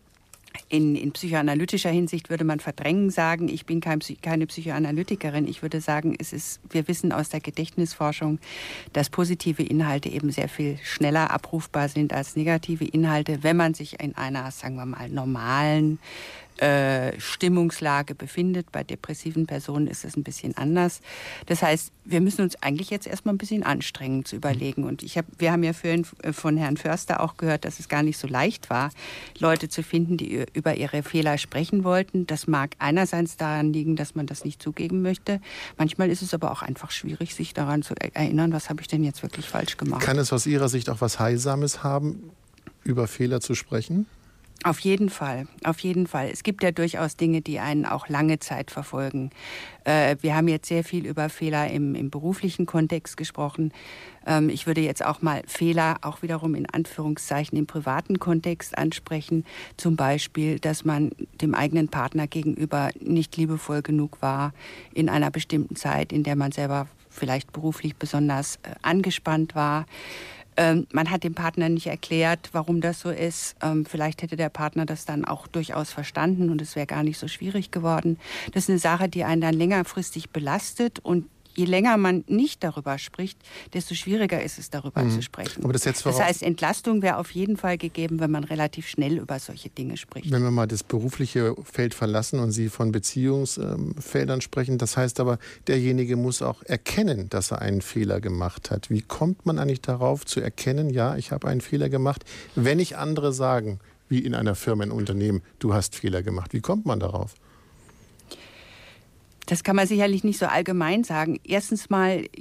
in psychoanalytischer Hinsicht würde man verdrängen sagen, ich bin keine Psychoanalytikerin. Ich würde sagen, wir wissen aus der Gedächtnisforschung, dass positive Inhalte eben sehr viel schneller abrufbar sind als negative Inhalte, wenn man sich in einer, sagen wir mal, normalen Stimmungslage befindet. Bei depressiven Personen ist es ein bisschen anders. Das heißt, wir müssen uns eigentlich jetzt erstmal ein bisschen anstrengen zu überlegen. Und wir haben ja vorhin von Herrn Förster auch gehört, dass es gar nicht so leicht war, Leute zu finden, die über ihre Fehler sprechen wollten. Das mag einerseits daran liegen, dass man das nicht zugeben möchte. Manchmal ist es aber auch einfach schwierig, sich daran zu erinnern, was habe ich denn jetzt wirklich falsch gemacht. Kann es aus Ihrer Sicht auch was Heilsames haben, über Fehler zu sprechen? Auf jeden Fall, auf jeden Fall. Es gibt ja durchaus Dinge, die einen auch lange Zeit verfolgen. Wir haben jetzt sehr viel über Fehler im beruflichen Kontext gesprochen. Ich würde jetzt auch mal Fehler auch wiederum in Anführungszeichen im privaten Kontext ansprechen. Zum Beispiel, dass man dem eigenen Partner gegenüber nicht liebevoll genug war in einer bestimmten Zeit, in der man selber vielleicht beruflich besonders angespannt war. Man hat dem Partner nicht erklärt, warum das so ist. Vielleicht hätte der Partner das dann auch durchaus verstanden und es wäre gar nicht so schwierig geworden. Das ist eine Sache, die einen dann längerfristig belastet und je länger man nicht darüber spricht, desto schwieriger ist es, darüber zu sprechen. Aber das heißt, Entlastung wäre auf jeden Fall gegeben, wenn man relativ schnell über solche Dinge spricht. Wenn wir mal das berufliche Feld verlassen und Sie von Beziehungsfeldern sprechen, das heißt aber, derjenige muss auch erkennen, dass er einen Fehler gemacht hat. Wie kommt man eigentlich darauf zu erkennen, ja, ich habe einen Fehler gemacht, wenn nicht andere sagen, wie in einer Firma, in einem Unternehmen, du hast Fehler gemacht. Wie kommt man darauf? Das kann man sicherlich nicht so allgemein sagen. Erstens mal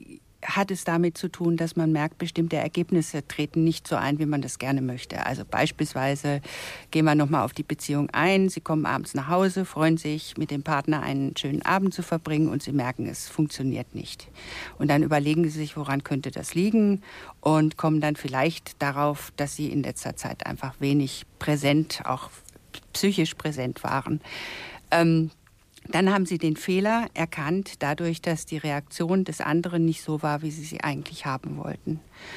hat es damit zu tun, dass man merkt, bestimmte Ergebnisse treten nicht so ein, wie man das gerne möchte. Also beispielsweise gehen wir nochmal auf die Beziehung ein. Sie kommen abends nach Hause, freuen sich, mit dem Partner einen schönen Abend zu verbringen und Sie merken, es funktioniert nicht. Und dann überlegen Sie sich, woran könnte das liegen und kommen dann vielleicht darauf, dass Sie in letzter Zeit einfach wenig präsent, auch psychisch präsent waren. Dann haben Sie den Fehler erkannt, dadurch, dass die Reaktion des anderen nicht so war, wie Sie sie eigentlich haben wollten.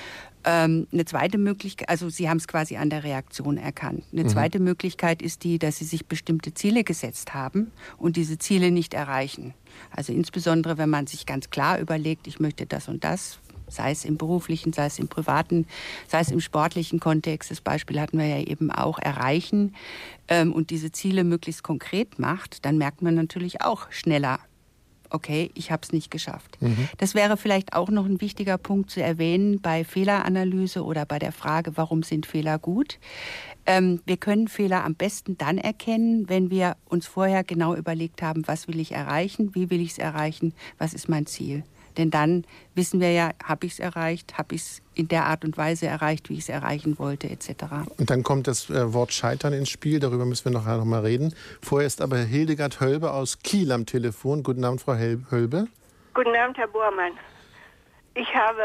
Eine zweite Möglichkeit, also Sie haben es quasi an der Reaktion erkannt. Eine zweite Möglichkeit ist die, dass Sie sich bestimmte Ziele gesetzt haben und diese Ziele nicht erreichen. Also insbesondere, wenn man sich ganz klar überlegt, ich möchte das und das, sei es im beruflichen, sei es im privaten, sei es im sportlichen Kontext, das Beispiel hatten wir ja eben auch, erreichen und diese Ziele möglichst konkret macht, dann merkt man natürlich auch schneller, okay, ich habe es nicht geschafft. Das wäre vielleicht auch noch ein wichtiger Punkt zu erwähnen bei Fehleranalyse oder bei der Frage, warum sind Fehler gut? Wir können Fehler am besten dann erkennen, wenn wir uns vorher genau überlegt haben, was will ich erreichen, wie will ich es erreichen, was ist mein Ziel. Denn dann wissen wir ja, habe ich es erreicht, habe ich es in der Art und Weise erreicht, wie ich es erreichen wollte, etc. Und dann kommt das Wort Scheitern ins Spiel, darüber müssen wir nachher noch mal reden. Vorher ist aber Hildegard Hölbe aus Kiel am Telefon. Guten Abend, Frau Hölbe. Guten Abend, Herr Bormann. Ich habe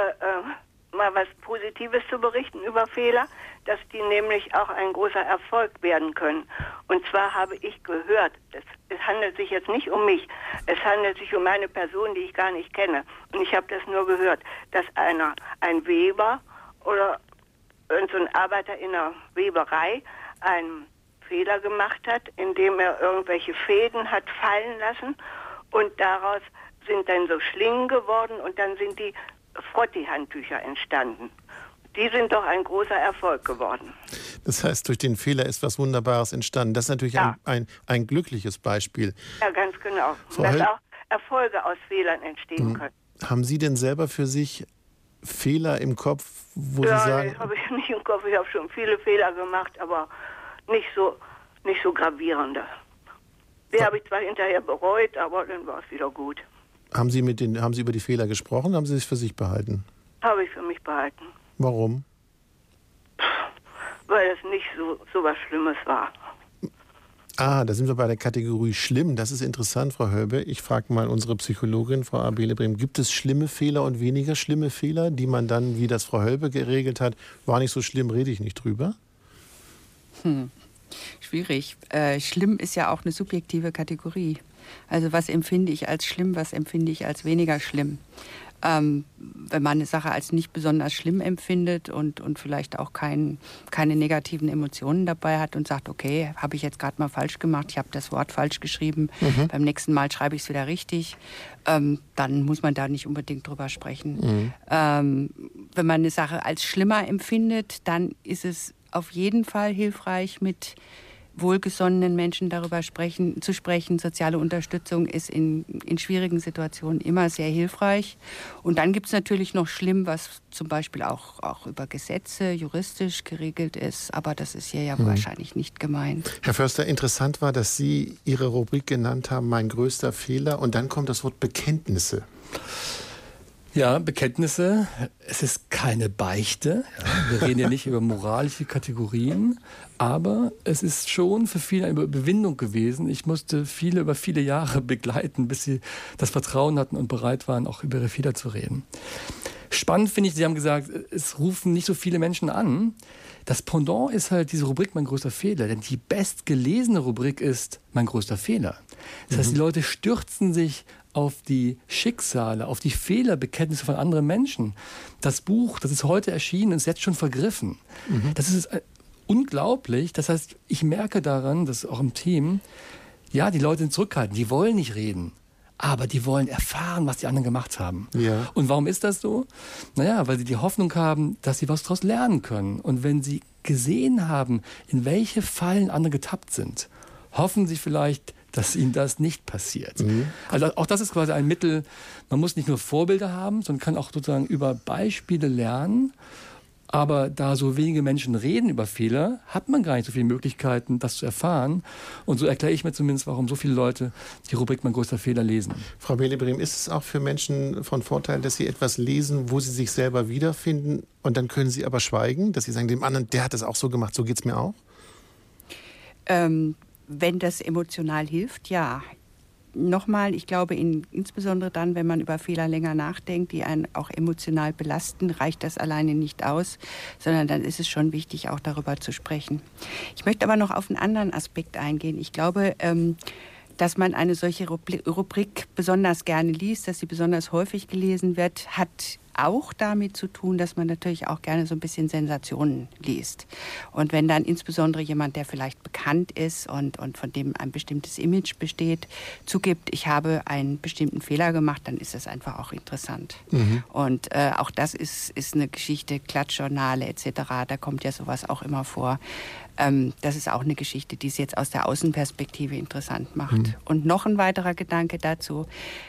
mal was Positives zu berichten über Fehler, dass die nämlich auch ein großer Erfolg werden können. Und zwar habe ich gehört, es handelt sich jetzt nicht um mich, es handelt sich um eine Person, die ich gar nicht kenne. Und ich habe das nur gehört, dass ein Weber oder so ein Arbeiter in einer Weberei einen Fehler gemacht hat, indem er irgendwelche Fäden hat fallen lassen und daraus sind dann so Schlingen geworden und dann sind die Frotti-Handtücher entstanden. Die sind doch ein großer Erfolg geworden. Das heißt, durch den Fehler ist was Wunderbares entstanden. Das ist natürlich ein glückliches Beispiel. Ja, ganz genau. Dass auch Erfolge aus Fehlern entstehen können. Haben Sie denn selber für sich Fehler im Kopf, wo Sie sagen... Ja, habe ich nicht im Kopf. Ich habe schon viele Fehler gemacht, aber nicht so gravierende. Die habe ich zwar hinterher bereut, aber dann war es wieder gut. Haben Sie über die Fehler gesprochen, haben Sie es für sich behalten? Habe ich für mich behalten. Warum? Weil es nicht so was Schlimmes war. Da sind wir bei der Kategorie schlimm. Das ist interessant, Frau Hölbe. Ich frage mal unsere Psychologin, Frau Abele Brehm, gibt es schlimme Fehler und weniger schlimme Fehler, die man dann, wie das Frau Hölbe geregelt hat, war nicht so schlimm, rede ich nicht drüber? Schwierig. Schlimm ist ja auch eine subjektive Kategorie. Also was empfinde ich als schlimm, was empfinde ich als weniger schlimm. Wenn man eine Sache als nicht besonders schlimm empfindet und vielleicht auch keine negativen Emotionen dabei hat und sagt, okay, habe ich jetzt gerade mal falsch gemacht, ich habe das Wort falsch geschrieben, beim nächsten Mal schreibe ich es wieder richtig, dann muss man da nicht unbedingt drüber sprechen. Wenn man eine Sache als schlimmer empfindet, dann ist es auf jeden Fall hilfreich, mit wohlgesonnenen Menschen darüber zu sprechen. Soziale Unterstützung ist in schwierigen Situationen immer sehr hilfreich. Und dann gibt es natürlich noch schlimm, was zum Beispiel auch über Gesetze juristisch geregelt ist. Aber das ist hier ja wahrscheinlich nicht gemeint. Herr Förster, interessant war, dass Sie Ihre Rubrik genannt haben, mein größter Fehler. Und dann kommt das Wort Bekenntnisse. Ja, Bekenntnisse. Es ist keine Beichte. Wir reden ja nicht über moralische Kategorien, aber es ist schon für viele eine Überwindung gewesen. Ich musste viele über viele Jahre begleiten, bis sie das Vertrauen hatten und bereit waren, auch über ihre Fehler zu reden. Spannend finde ich, Sie haben gesagt, es rufen nicht so viele Menschen an. Das Pendant ist halt diese Rubrik Mein größter Fehler. Denn die bestgelesene Rubrik ist Mein größter Fehler. Das heißt, die Leute stürzen sich auf die Schicksale, auf die Fehlerbekenntnisse von anderen Menschen. Das Buch, das ist heute erschienen und ist jetzt schon vergriffen. Das ist unglaublich. Das heißt, ich merke daran, dass auch im Team, ja, die Leute sind zurückhaltend, die wollen nicht reden. Aber die wollen erfahren, was die anderen gemacht haben. Ja. Und warum ist das so? Naja, weil sie die Hoffnung haben, dass sie was daraus lernen können. Und wenn sie gesehen haben, in welche Fallen andere getappt sind, hoffen sie vielleicht, dass ihnen das nicht passiert. Also auch das ist quasi ein Mittel, man muss nicht nur Vorbilder haben, sondern kann auch sozusagen über Beispiele lernen. Aber da so wenige Menschen reden über Fehler, hat man gar nicht so viele Möglichkeiten, das zu erfahren. Und so erkläre ich mir zumindest, warum so viele Leute die Rubrik Mein größter Fehler lesen. Frau Belebrim, ist es auch für Menschen von Vorteil, dass sie etwas lesen, wo sie sich selber wiederfinden und dann können sie aber schweigen, dass sie sagen, dem anderen, der hat es auch so gemacht, so geht es mir auch? Wenn das emotional hilft, ja. Nochmal, ich glaube, insbesondere dann, wenn man über Fehler länger nachdenkt, die einen auch emotional belasten, reicht das alleine nicht aus, sondern dann ist es schon wichtig, auch darüber zu sprechen. Ich möchte aber noch auf einen anderen Aspekt eingehen. Ich glaube, dass man eine solche Rubrik besonders gerne liest, dass sie besonders häufig gelesen wird, hat auch damit zu tun, dass man natürlich auch gerne so ein bisschen Sensationen liest. Und wenn dann insbesondere jemand, der vielleicht bekannt ist und von dem ein bestimmtes Image besteht, zugibt, ich habe einen bestimmten Fehler gemacht, dann ist das einfach auch interessant. Und auch das ist eine Geschichte, Klatschjournale etc., da kommt ja sowas auch immer vor. Das ist auch eine Geschichte, die es jetzt aus der Außenperspektive interessant macht. Und noch ein weiterer Gedanke dazu,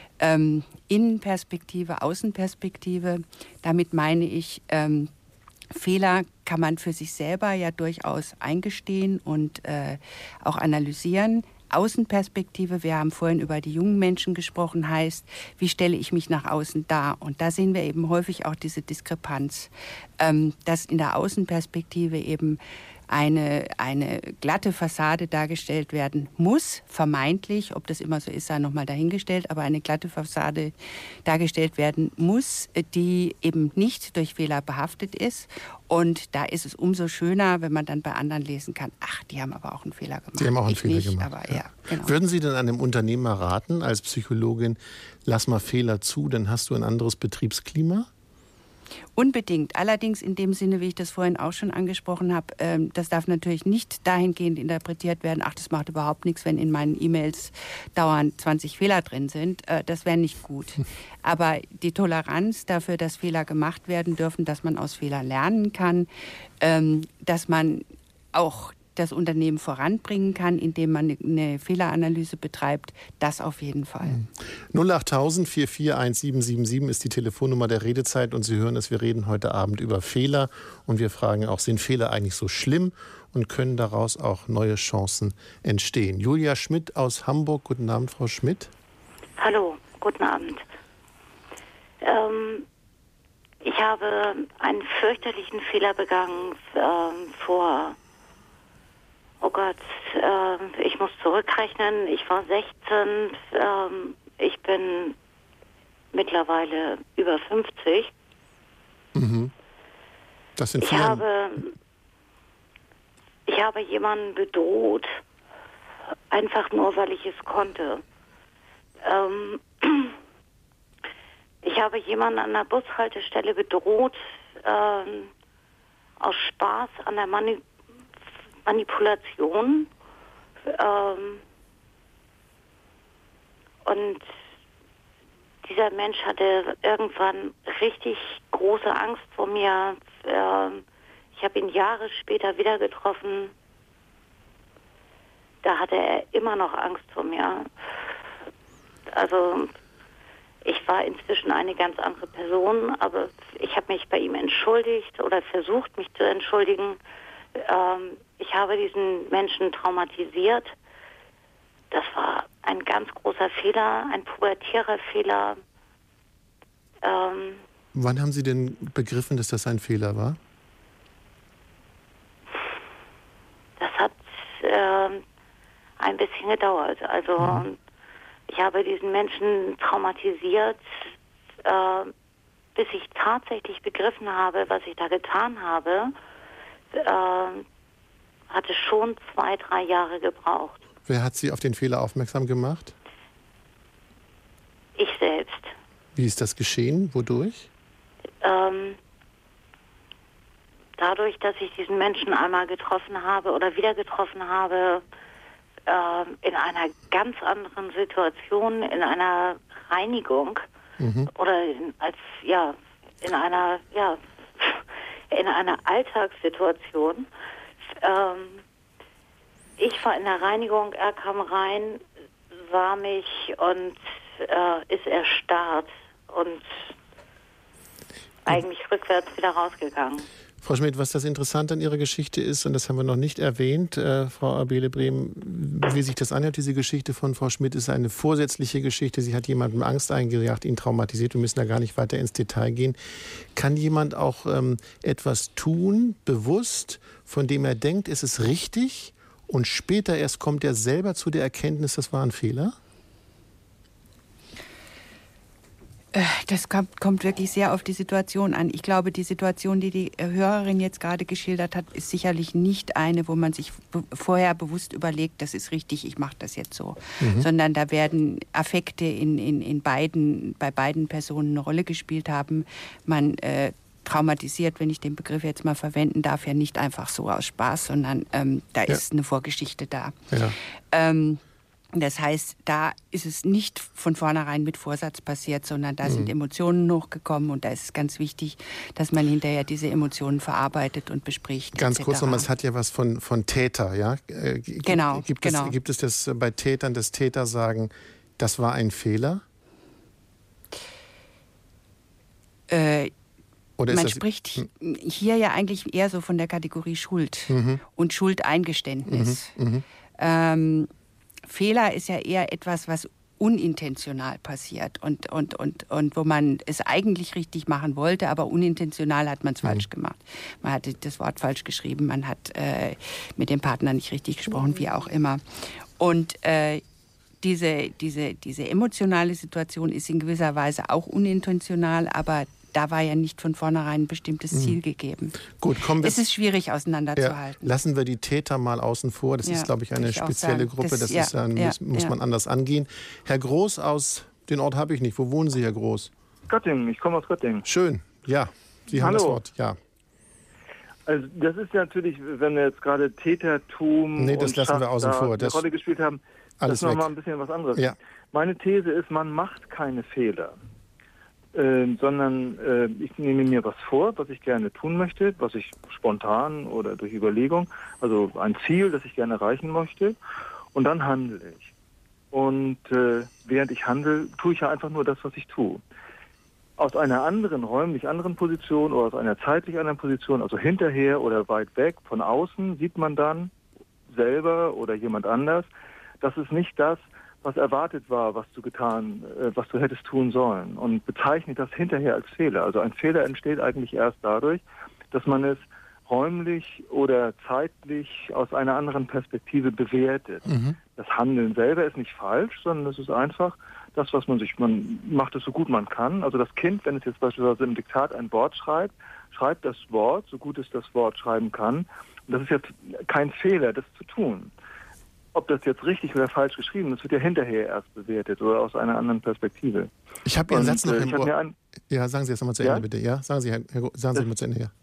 Innenperspektive, Außenperspektive, damit meine ich, Fehler kann man für sich selber ja durchaus eingestehen und auch analysieren. Außenperspektive, wir haben vorhin über die jungen Menschen gesprochen, heißt, wie stelle ich mich nach außen dar? Und da sehen wir eben häufig auch diese Diskrepanz, dass in der Außenperspektive eben eine glatte Fassade dargestellt werden muss, vermeintlich, ob das immer so ist, sei nochmal dahingestellt, aber eine glatte Fassade dargestellt werden muss, die eben nicht durch Fehler behaftet ist. Und da ist es umso schöner, wenn man dann bei anderen lesen kann, ach, die haben aber auch einen Fehler gemacht. Die haben auch einen Fehler gemacht. Aber, ja, genau. Würden Sie denn einem Unternehmer raten, als Psychologin, lass mal Fehler zu, dann hast du ein anderes Betriebsklima? Unbedingt. Allerdings in dem Sinne, wie ich das vorhin auch schon angesprochen habe, das darf natürlich nicht dahingehend interpretiert werden, ach, das macht überhaupt nichts, wenn in meinen E-Mails dauernd 20 Fehler drin sind. Das wäre nicht gut. Aber die Toleranz dafür, dass Fehler gemacht werden dürfen, dass man aus Fehlern lernen kann, dass man auch das Unternehmen voranbringen kann, indem man eine Fehleranalyse betreibt, das auf jeden Fall. 08000 441777 ist die Telefonnummer der Redezeit und Sie hören es, wir reden heute Abend über Fehler und wir fragen auch, sind Fehler eigentlich so schlimm und können daraus auch neue Chancen entstehen? Julia Schmidt aus Hamburg, guten Abend, Frau Schmidt. Hallo, guten Abend. Ich habe einen fürchterlichen Fehler begangen vor... Oh Gott, ich muss zurückrechnen. Ich war 16, ich bin mittlerweile über 50. Das sind ich habe jemanden bedroht, einfach nur, weil ich es konnte. Ich habe jemanden an der Bushaltestelle bedroht, aus Spaß an der Manipulation und dieser Mensch hatte irgendwann richtig große Angst vor mir. Ich habe ihn Jahre später wieder getroffen. Da hatte er immer noch Angst vor mir. Also ich war inzwischen eine ganz andere Person, aber ich habe mich bei ihm entschuldigt oder versucht, mich zu entschuldigen. Ich habe diesen Menschen traumatisiert. Das war ein ganz großer Fehler, ein pubertärer Fehler. Wann haben Sie denn begriffen, dass das ein Fehler war? Das hat ein bisschen gedauert. Also ich habe diesen Menschen traumatisiert, bis ich tatsächlich begriffen habe, was ich da getan habe. Hatte schon 2-3 Jahre gebraucht. Wer hat Sie auf den Fehler aufmerksam gemacht? Ich selbst. Wie ist das geschehen? Wodurch? Dadurch, dass ich diesen Menschen einmal getroffen habe oder wieder getroffen habe, in einer ganz anderen Situation, in einer Reinigung oder in einer Alltagssituation. Ich war in der Reinigung, er kam rein, sah mich und ist erstarrt und eigentlich rückwärts wieder rausgegangen. Frau Schmidt, was das Interessante an Ihrer Geschichte ist, und das haben wir noch nicht erwähnt, Frau Abele Brehm, wie sich das anhört, diese Geschichte von Frau Schmidt, ist eine vorsätzliche Geschichte. Sie hat jemandem Angst eingejagt, ihn traumatisiert. Wir müssen da gar nicht weiter ins Detail gehen. Kann jemand auch etwas tun, bewusst, von dem er denkt, es ist richtig, und später erst kommt er selber zu der Erkenntnis, das war ein Fehler? Das kommt wirklich sehr auf die Situation an. Ich glaube, die Situation, die die Hörerin jetzt gerade geschildert hat, ist sicherlich nicht eine, wo man sich vorher bewusst überlegt, das ist richtig, ich mache das jetzt so. Sondern da werden Affekte bei beiden Personen eine Rolle gespielt haben. Man traumatisiert, wenn ich den Begriff jetzt mal verwenden darf, ja nicht einfach so aus Spaß, sondern da ist eine Vorgeschichte da. Ja. Das heißt, da ist es nicht von vornherein mit Vorsatz passiert, sondern da sind Emotionen hochgekommen, und da ist es ganz wichtig, dass man hinterher diese Emotionen verarbeitet und bespricht. Ganz kurz nochmal, es hat ja was von Täter, ja? Gibt es das bei Tätern, dass Täter sagen, das war ein Fehler? Man spricht hier ja eigentlich eher so von der Kategorie Schuld und Schuldeingeständnis. Fehler ist ja eher etwas, was unintentional passiert und wo man es eigentlich richtig machen wollte, aber unintentional hat man es falsch gemacht. Man hat das Wort falsch geschrieben, man hat mit dem Partner nicht richtig gesprochen, wie auch immer. Und diese emotionale Situation ist in gewisser Weise auch unintentional, aber da war ja nicht von vornherein ein bestimmtes Ziel gegeben. Gut, es ist schwierig auseinanderzuhalten. Lassen wir die Täter mal außen vor. Das ist, glaube ich, eine spezielle Gruppe. Muss man anders angehen. Herr Groß aus, den Ort habe ich nicht. Wo wohnen Sie, Herr Groß? Göttingen, ich komme aus Göttingen. Schön, ja. Sie haben das Wort, ja. Also das ist ja natürlich, wenn wir jetzt gerade Tätertum das lassen wir außen vor. eine Rolle gespielt haben, das ist nochmal ein bisschen was anderes. Ja. Meine These ist, man macht keine Fehler. Sondern ich nehme mir was vor, was ich gerne tun möchte, was ich spontan oder durch Überlegung, also ein Ziel, das ich gerne erreichen möchte, und dann handle ich. Und während ich handle, tue ich ja einfach nur das, was ich tue. Aus einer räumlich anderen Position oder aus einer zeitlich anderen Position, also hinterher oder weit weg, von außen, sieht man dann selber oder jemand anders, das ist nicht das, was erwartet war, was du hättest tun sollen, und bezeichnet das hinterher als Fehler. Also ein Fehler entsteht eigentlich erst dadurch, dass man es räumlich oder zeitlich aus einer anderen Perspektive bewertet. Das Handeln selber ist nicht falsch, sondern es ist einfach das, was man macht es so gut man kann. Also das Kind, wenn es jetzt beispielsweise im Diktat ein Wort schreibt das Wort, so gut es das Wort schreiben kann. Und das ist jetzt kein Fehler, das zu tun. Ob das jetzt richtig oder falsch geschrieben ist, wird ja hinterher erst bewertet oder aus einer anderen Perspektive. Ich habe Ihren Satz noch im Ohr. Ja, sagen Sie das nochmal zu Ende, bitte. Ja, sagen Sie mal zu Ende, ja.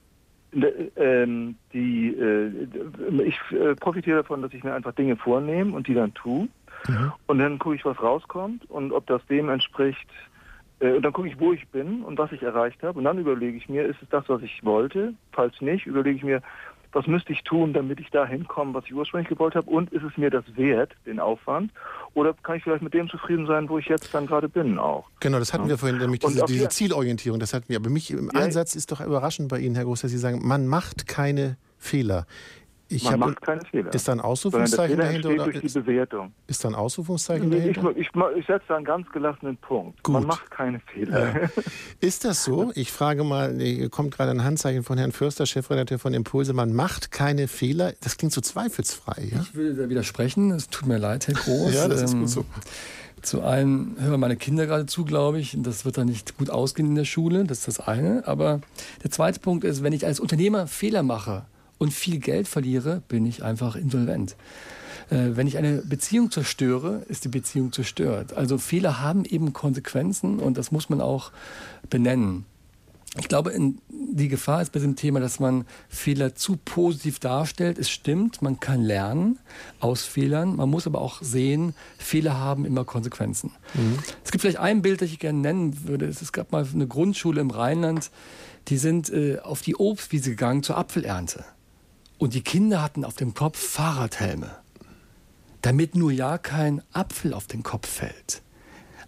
Ich profitiere davon, dass ich mir einfach Dinge vornehme und die dann tue. Und dann gucke ich, was rauskommt, und ob das dem entspricht. Und dann gucke ich, wo ich bin und was ich erreicht habe. Und dann überlege ich mir, ist es das, was ich wollte? Falls nicht, überlege ich mir, was müsste ich tun, damit ich da hinkomme, was ich ursprünglich gewollt habe? Und ist es mir das wert, den Aufwand? Oder kann ich vielleicht mit dem zufrieden sein, wo ich jetzt dann gerade bin auch? Genau, das hatten wir vorhin, nämlich diese Zielorientierung. Das hatten wir. Aber im Einsatz ist doch überraschend bei Ihnen, Herr Groß, dass Sie sagen, man macht keine Fehler. Man macht keine Fehler. Ist da ein Ausrufungszeichen dahinter? Oder durch die Bewertung. Ist da ein Ausrufungszeichen dahinter? Ich setze da einen ganz gelassenen Punkt. Gut. Man macht keine Fehler. Ja. Ist das so? Ich frage mal, hier kommt gerade ein Handzeichen von Herrn Förster, Chefredakteur von Impulse. Man macht keine Fehler. Das klingt so zweifelsfrei. Ja? Ich würde da widersprechen. Es tut mir leid, Herr Groß. Ja, das ist gut so. Zu einem hören meine Kinder gerade zu, glaube ich. Und das wird dann nicht gut ausgehen in der Schule. Das ist das eine. Aber der zweite Punkt ist, wenn ich als Unternehmer Fehler mache und viel Geld verliere, bin ich einfach insolvent. Wenn ich eine Beziehung zerstöre, ist die Beziehung zerstört. Also Fehler haben eben Konsequenzen, und das muss man auch benennen. Ich glaube, die Gefahr ist bei diesem Thema, dass man Fehler zu positiv darstellt. Es stimmt, man kann lernen aus Fehlern. Man muss aber auch sehen, Fehler haben immer Konsequenzen. Es gibt vielleicht ein Bild, das ich gerne nennen würde. Es gab mal eine Grundschule im Rheinland, die sind auf die Obstwiese gegangen zur Apfelernte. Und die Kinder hatten auf dem Kopf Fahrradhelme, damit nur ja kein Apfel auf den Kopf fällt.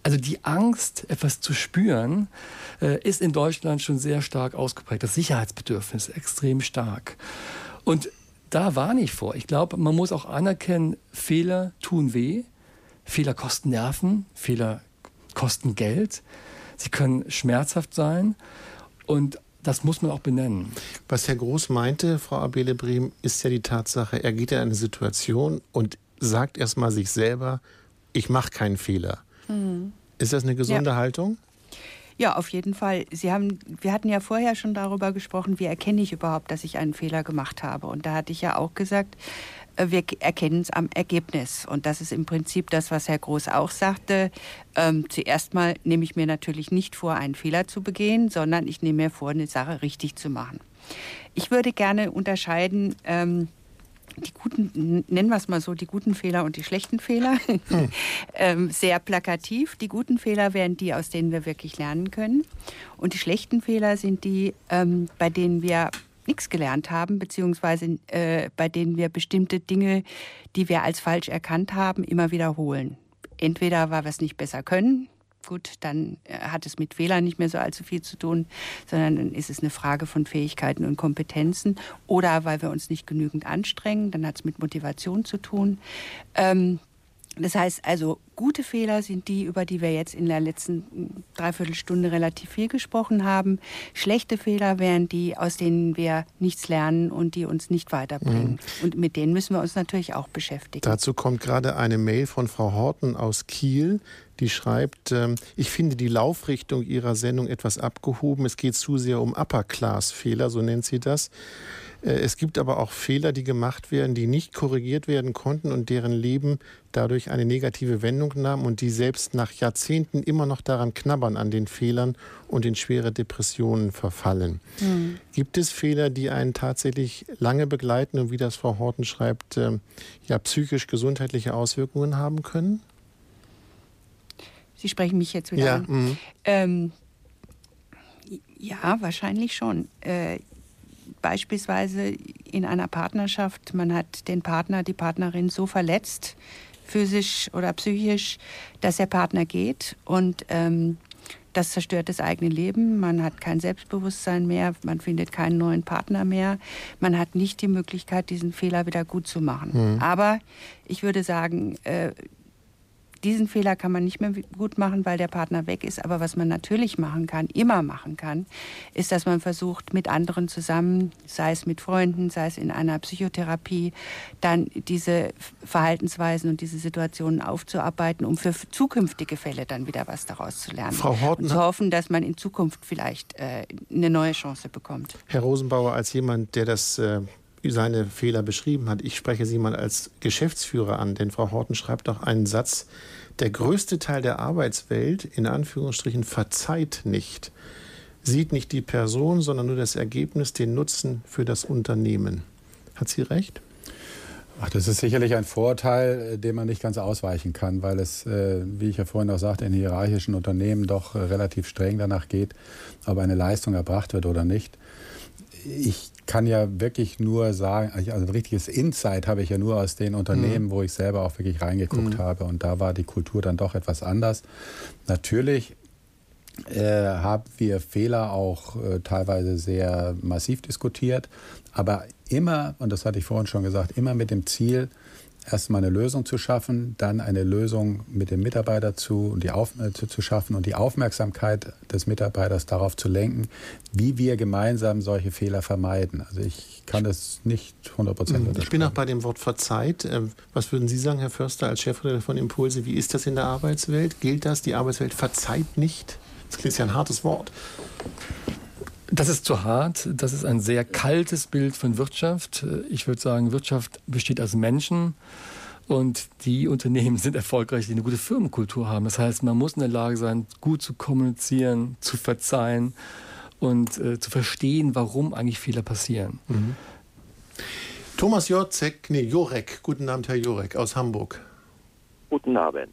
Also die Angst, etwas zu spüren, ist in Deutschland schon sehr stark ausgeprägt. Das Sicherheitsbedürfnis extrem stark. Und da warne ich vor. Ich glaube, man muss auch anerkennen, Fehler tun weh, Fehler kosten Nerven, Fehler kosten Geld, sie können schmerzhaft sein und das muss man auch benennen. Was Herr Groß meinte, Frau Abele-Brehm, ist ja die Tatsache, er geht in eine Situation und sagt erstmal sich selber, ich mache keinen Fehler. Mhm. Ist das eine gesunde Haltung? Ja, auf jeden Fall. Wir hatten ja vorher schon darüber gesprochen, wie erkenne ich überhaupt, dass ich einen Fehler gemacht habe. Und da hatte ich ja auch gesagt, wir erkennen es am Ergebnis. Und das ist im Prinzip das, was Herr Groß auch sagte. Zuerst mal nehme ich mir natürlich nicht vor, einen Fehler zu begehen, sondern ich nehme mir vor, eine Sache richtig zu machen. Ich würde gerne unterscheiden, die guten, nennen wir es mal so, die guten Fehler und die schlechten Fehler. Sehr plakativ. Die guten Fehler wären die, aus denen wir wirklich lernen können. Und die schlechten Fehler sind die, bei denen wir nichts gelernt haben, beziehungsweise bei denen wir bestimmte Dinge, die wir als falsch erkannt haben, immer wiederholen. Entweder weil wir es nicht besser können, gut, dann hat es mit Fehlern nicht mehr so allzu viel zu tun, sondern dann ist es eine Frage von Fähigkeiten und Kompetenzen. Oder weil wir uns nicht genügend anstrengen, dann hat es mit Motivation zu tun. Das heißt also, gute Fehler sind die, über die wir jetzt in der letzten Dreiviertelstunde relativ viel gesprochen haben. Schlechte Fehler wären die, aus denen wir nichts lernen und die uns nicht weiterbringen. Und mit denen müssen wir uns natürlich auch beschäftigen. Dazu kommt gerade eine Mail von Frau Horten aus Kiel, die schreibt, ich finde die Laufrichtung Ihrer Sendung etwas abgehoben. Es geht zu sehr um Upper-Class-Fehler, so nennt sie das. Es gibt aber auch Fehler, die gemacht werden, die nicht korrigiert werden konnten und deren Leben dadurch eine negative Wendung nahm und die selbst nach Jahrzehnten immer noch daran knabbern an den Fehlern und in schwere Depressionen verfallen. Mhm. Gibt es Fehler, die einen tatsächlich lange begleiten und wie das Frau Horten schreibt, ja psychisch gesundheitliche Auswirkungen haben können? Sie sprechen mich jetzt wieder an. Ja, wahrscheinlich schon. Beispielsweise in einer Partnerschaft, man hat den Partner, die Partnerin so verletzt, physisch oder psychisch, dass der Partner geht und das zerstört das eigene Leben. Man hat kein Selbstbewusstsein mehr, man findet keinen neuen Partner mehr. Man hat nicht die Möglichkeit, diesen Fehler wieder gut zu machen. Mhm. Aber ich würde sagen, diesen Fehler kann man nicht mehr gut machen, weil der Partner weg ist. Aber was man natürlich machen kann, immer machen kann, ist, dass man versucht, mit anderen zusammen, sei es mit Freunden, sei es in einer Psychotherapie, dann diese Verhaltensweisen und diese Situationen aufzuarbeiten, um für zukünftige Fälle dann wieder was daraus zu lernen. Frau Horten, und zu hoffen, dass man in Zukunft vielleicht eine neue Chance bekommt. Herr Rosenbauer, als jemand, der das seine Fehler beschrieben hat. Ich spreche Sie mal als Geschäftsführer an, denn Frau Horten schreibt auch einen Satz, der größte Teil der Arbeitswelt, in Anführungsstrichen, verzeiht nicht, sieht nicht die Person, sondern nur das Ergebnis, den Nutzen für das Unternehmen. Hat sie recht? Ach, das ist sicherlich ein Vorurteil, dem man nicht ganz ausweichen kann, weil es, wie ich ja vorhin auch sagte, in hierarchischen Unternehmen doch relativ streng danach geht, ob eine Leistung erbracht wird oder nicht. Ich kann ja wirklich nur sagen, also ein richtiges Insight habe ich ja nur aus den Unternehmen, wo ich selber auch wirklich reingeguckt habe. Und da war die Kultur dann doch etwas anders. Natürlich haben wir Fehler auch teilweise sehr massiv diskutiert, aber immer, und das hatte ich vorhin schon gesagt, immer mit dem Ziel, erstmal eine Lösung zu schaffen, dann eine Lösung mit dem Mitarbeiter zu schaffen und die Aufmerksamkeit des Mitarbeiters darauf zu lenken, wie wir gemeinsam solche Fehler vermeiden. Also ich kann das nicht 100% unterschreiben. Ich bin auch bei dem Wort verzeiht. Was würden Sie sagen, Herr Förster, als Chefredakteur von Impulse? Wie ist das in der Arbeitswelt? Gilt das? Die Arbeitswelt verzeiht nicht? Das ist ja ein hartes Wort. Das ist zu hart. Das ist ein sehr kaltes Bild von Wirtschaft. Ich würde sagen, Wirtschaft besteht aus Menschen und die Unternehmen sind erfolgreich, die eine gute Firmenkultur haben. Das heißt, man muss in der Lage sein, gut zu kommunizieren, zu verzeihen und zu verstehen, warum eigentlich Fehler passieren. Mhm. Thomas Jorek, guten Abend, Herr Jorek aus Hamburg. Guten Abend.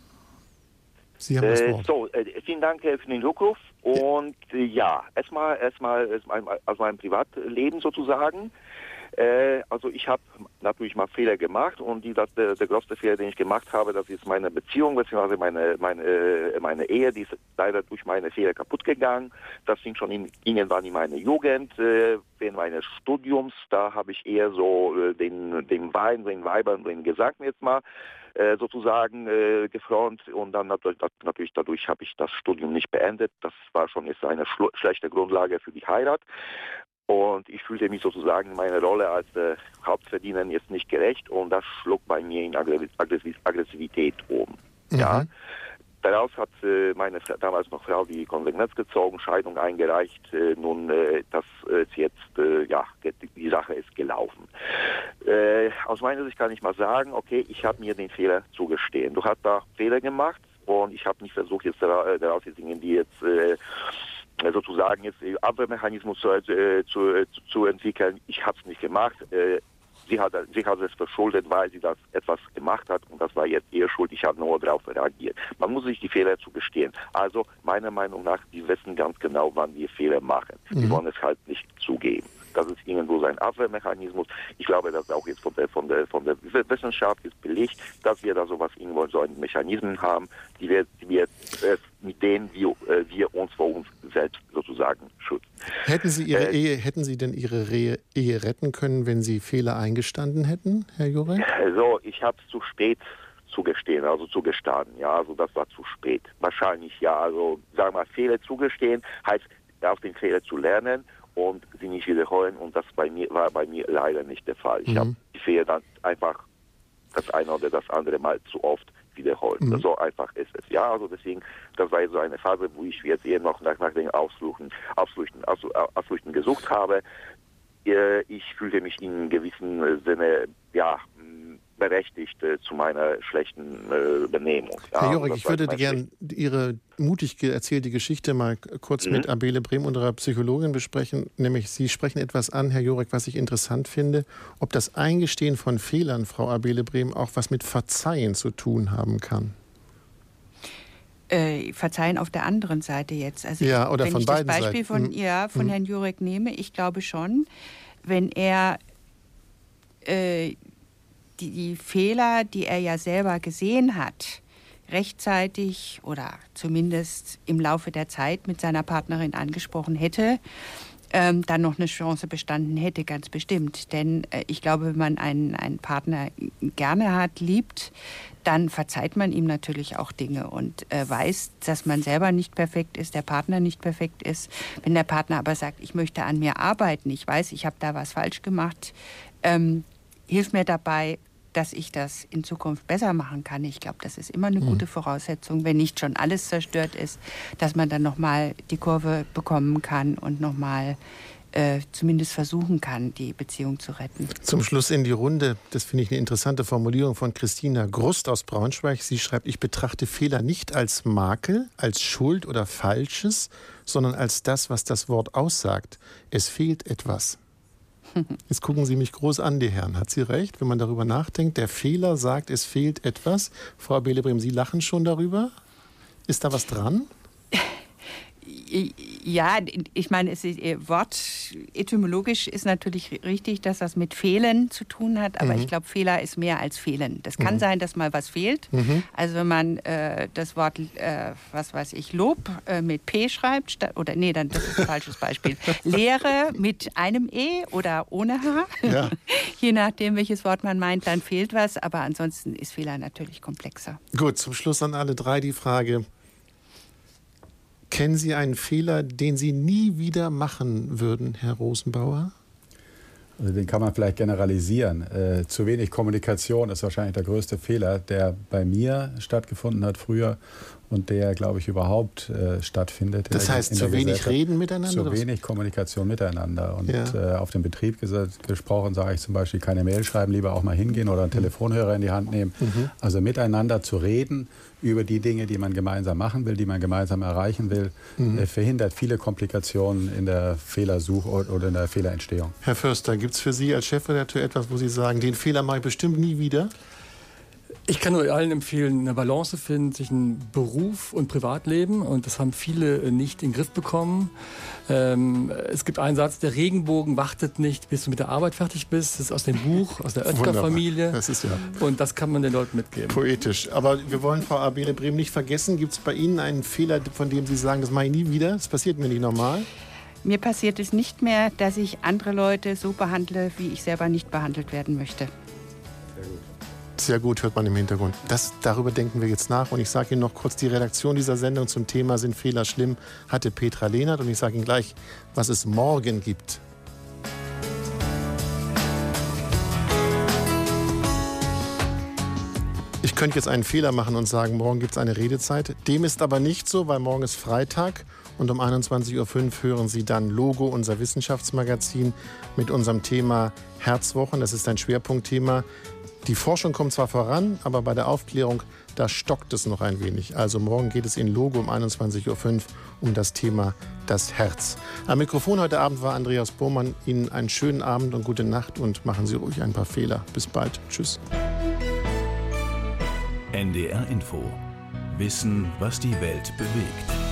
Sie haben das Wort. Vielen Dank für den Rückruf. Und erstmal aus meinem Privatleben sozusagen. Also ich habe natürlich mal Fehler gemacht und der größte Fehler, den ich gemacht habe, das ist meine Beziehung bzw. meine Ehe, die ist leider durch meine Fehler kaputt gegangen. Das fing schon irgendwann in meiner Jugend, während meines Studiums, da habe ich eher so den Weibern, den Gesang jetzt mal, sozusagen gefront und dann natürlich dadurch habe ich das Studium nicht beendet. Das war schon jetzt eine schlechte Grundlage für die Heirat. Und ich fühlte mich sozusagen meine Rolle als Hauptverdiener jetzt nicht gerecht und das schlug bei mir in Aggressivität um. Mhm. Ja. Daraus hat meine damals noch Frau die Konsequenz gezogen, Scheidung eingereicht. Nun, das ist jetzt, die Sache ist gelaufen. Aus meiner Sicht kann ich mal sagen, okay, ich habe mir den Fehler zugestehen. Du hast da Fehler gemacht und ich habe nicht versucht, jetzt daraus jetzt irgendwie jetzt sozusagen jetzt Abwehrmechanismus zu entwickeln. Ich habe es nicht gemacht. Sie hat es verschuldet, weil sie das etwas gemacht hat und das war jetzt ihre Schuld. Ich habe nur darauf reagiert. Man muss sich die Fehler zugestehen. Also meiner Meinung nach, die wissen ganz genau, wann wir Fehler machen. Die wollen es halt nicht zugeben. Das ist irgendwo sein Abwehrmechanismus. Ich glaube, dass auch jetzt von der Wissenschaft ist belegt, dass wir da sowas irgendwo so einen Mechanismen haben, mit denen wir uns vor uns selbst sozusagen schützen. Hätten Sie denn Ihre Ehe retten können, wenn Sie Fehler eingestanden hätten, Herr Jurek? Also ich habe es zu spät zugestanden. Ja, also das war zu spät. Wahrscheinlich ja. Also sagen wir mal, Fehler zugestehen heißt aus den Fehlern zu lernen und sie nicht wiederholen und das war bei mir leider nicht der Fall. Ich habe die Fehler dann einfach das eine oder das andere Mal zu oft wiederholt. So einfach ist es. Ja, also deswegen, das war jetzt so eine Phase, wo ich jetzt eher noch nach den Ausflüchten gesucht habe. Ich fühlte mich in gewissem Sinne, berechtigt zu meiner schlechten Benehmung. Ja, Herr Jurek, ich würde gerne Ihre mutig erzählte Geschichte mal kurz mit Abele Brehm, unserer Psychologin, besprechen. Nämlich, Sie sprechen etwas an, Herr Jurek, was ich interessant finde, ob das Eingestehen von Fehlern, Frau Abele Brehm, auch was mit Verzeihen zu tun haben kann. Verzeihen auf der anderen Seite jetzt. Also oder wenn von ich beiden das Beispiel Seiten. von Herrn Jurek nehme, ich glaube schon, wenn er die Fehler, die er ja selber gesehen hat, rechtzeitig oder zumindest im Laufe der Zeit mit seiner Partnerin angesprochen hätte, dann noch eine Chance bestanden hätte, ganz bestimmt. Denn ich glaube, wenn man einen Partner gerne hat, liebt, dann verzeiht man ihm natürlich auch Dinge und weiß, dass man selber nicht perfekt ist, der Partner nicht perfekt ist. Wenn der Partner aber sagt, ich möchte an mir arbeiten, ich weiß, ich habe da was falsch gemacht, hilf mir dabei, dass ich das in Zukunft besser machen kann. Ich glaube, das ist immer eine gute Voraussetzung, wenn nicht schon alles zerstört ist, dass man dann nochmal die Kurve bekommen kann und nochmal zumindest versuchen kann, die Beziehung zu retten. Zum Schluss in die Runde, das finde ich eine interessante Formulierung von Christina Grust aus Braunschweig. Sie schreibt, ich betrachte Fehler nicht als Makel, als Schuld oder Falsches, sondern als das, was das Wort aussagt. Es fehlt etwas. Jetzt gucken Sie mich groß an, die Herren. Hat sie recht, wenn man darüber nachdenkt? Der Fehler sagt, es fehlt etwas. Frau Abele Brehm, Sie lachen schon darüber. Ist da was dran? Ja, ich meine, Wort etymologisch ist natürlich richtig, dass das mit Fehlen zu tun hat, aber ich glaube, Fehler ist mehr als Fehlen. Das kann sein, dass mal was fehlt. Also wenn man das Wort, Lob mit P schreibt, dann das ist ein falsches Beispiel. Lehre mit einem E oder ohne H. Ja. Je nachdem, welches Wort man meint, dann fehlt was, aber ansonsten ist Fehler natürlich komplexer. Gut, zum Schluss an alle drei die Frage: Kennen Sie einen Fehler, den Sie nie wieder machen würden, Herr Rosenbauer? Also den kann man vielleicht generalisieren. Zu wenig Kommunikation ist wahrscheinlich der größte Fehler, der bei mir stattgefunden hat früher und der, glaube ich, überhaupt stattfindet. Das heißt, zu wenig reden miteinander? Zu wenig Kommunikation miteinander. Und auf den Betrieb gesprochen sage ich zum Beispiel, keine Mail schreiben, lieber auch mal hingehen oder einen Telefonhörer in die Hand nehmen. Also miteinander zu reden über die Dinge, die man gemeinsam machen will, die man gemeinsam erreichen will, verhindert viele Komplikationen in der Fehlersuche oder in der Fehlerentstehung. Herr Förster, gibt es für Sie als Chefredakteur etwas, wo Sie sagen, den Fehler mache ich bestimmt nie wieder? Ich kann nur allen empfehlen, eine Balance finden zwischen Beruf und Privatleben. Und das haben viele nicht in den Griff bekommen. Es gibt einen Satz, der Regenbogen wartet nicht, bis du mit der Arbeit fertig bist. Das ist aus dem Buch, aus der Oetker-Familie. Das ist ja. Und das kann man den Leuten mitgeben. Poetisch. Aber wir wollen Frau Abele Brehm nicht vergessen. Gibt es bei Ihnen einen Fehler, von dem Sie sagen, das mache ich nie wieder? Das passiert mir nicht normal? Mir passiert es nicht mehr, dass ich andere Leute so behandle, wie ich selber nicht behandelt werden möchte. Sehr gut, hört man im Hintergrund. Darüber denken wir jetzt nach. Und ich sage Ihnen noch kurz, die Redaktion dieser Sendung zum Thema Sind Fehler schlimm? Hatte Petra Lehnert. Und ich sage Ihnen gleich, was es morgen gibt. Ich könnte jetzt einen Fehler machen und sagen, morgen gibt es eine Redezeit. Dem ist aber nicht so, weil morgen ist Freitag. Und um 21.05 Uhr hören Sie dann Logo, unser Wissenschaftsmagazin, mit unserem Thema Herzwochen. Das ist ein Schwerpunktthema. Die Forschung kommt zwar voran, aber bei der Aufklärung, da stockt es noch ein wenig. Also morgen geht es in Logo um 21.05 Uhr um das Thema das Herz. Am Mikrofon heute Abend war Andreas Bohrmann. Ihnen einen schönen Abend und gute Nacht und machen Sie ruhig ein paar Fehler. Bis bald. Tschüss. NDR Info. Wissen, was die Welt bewegt.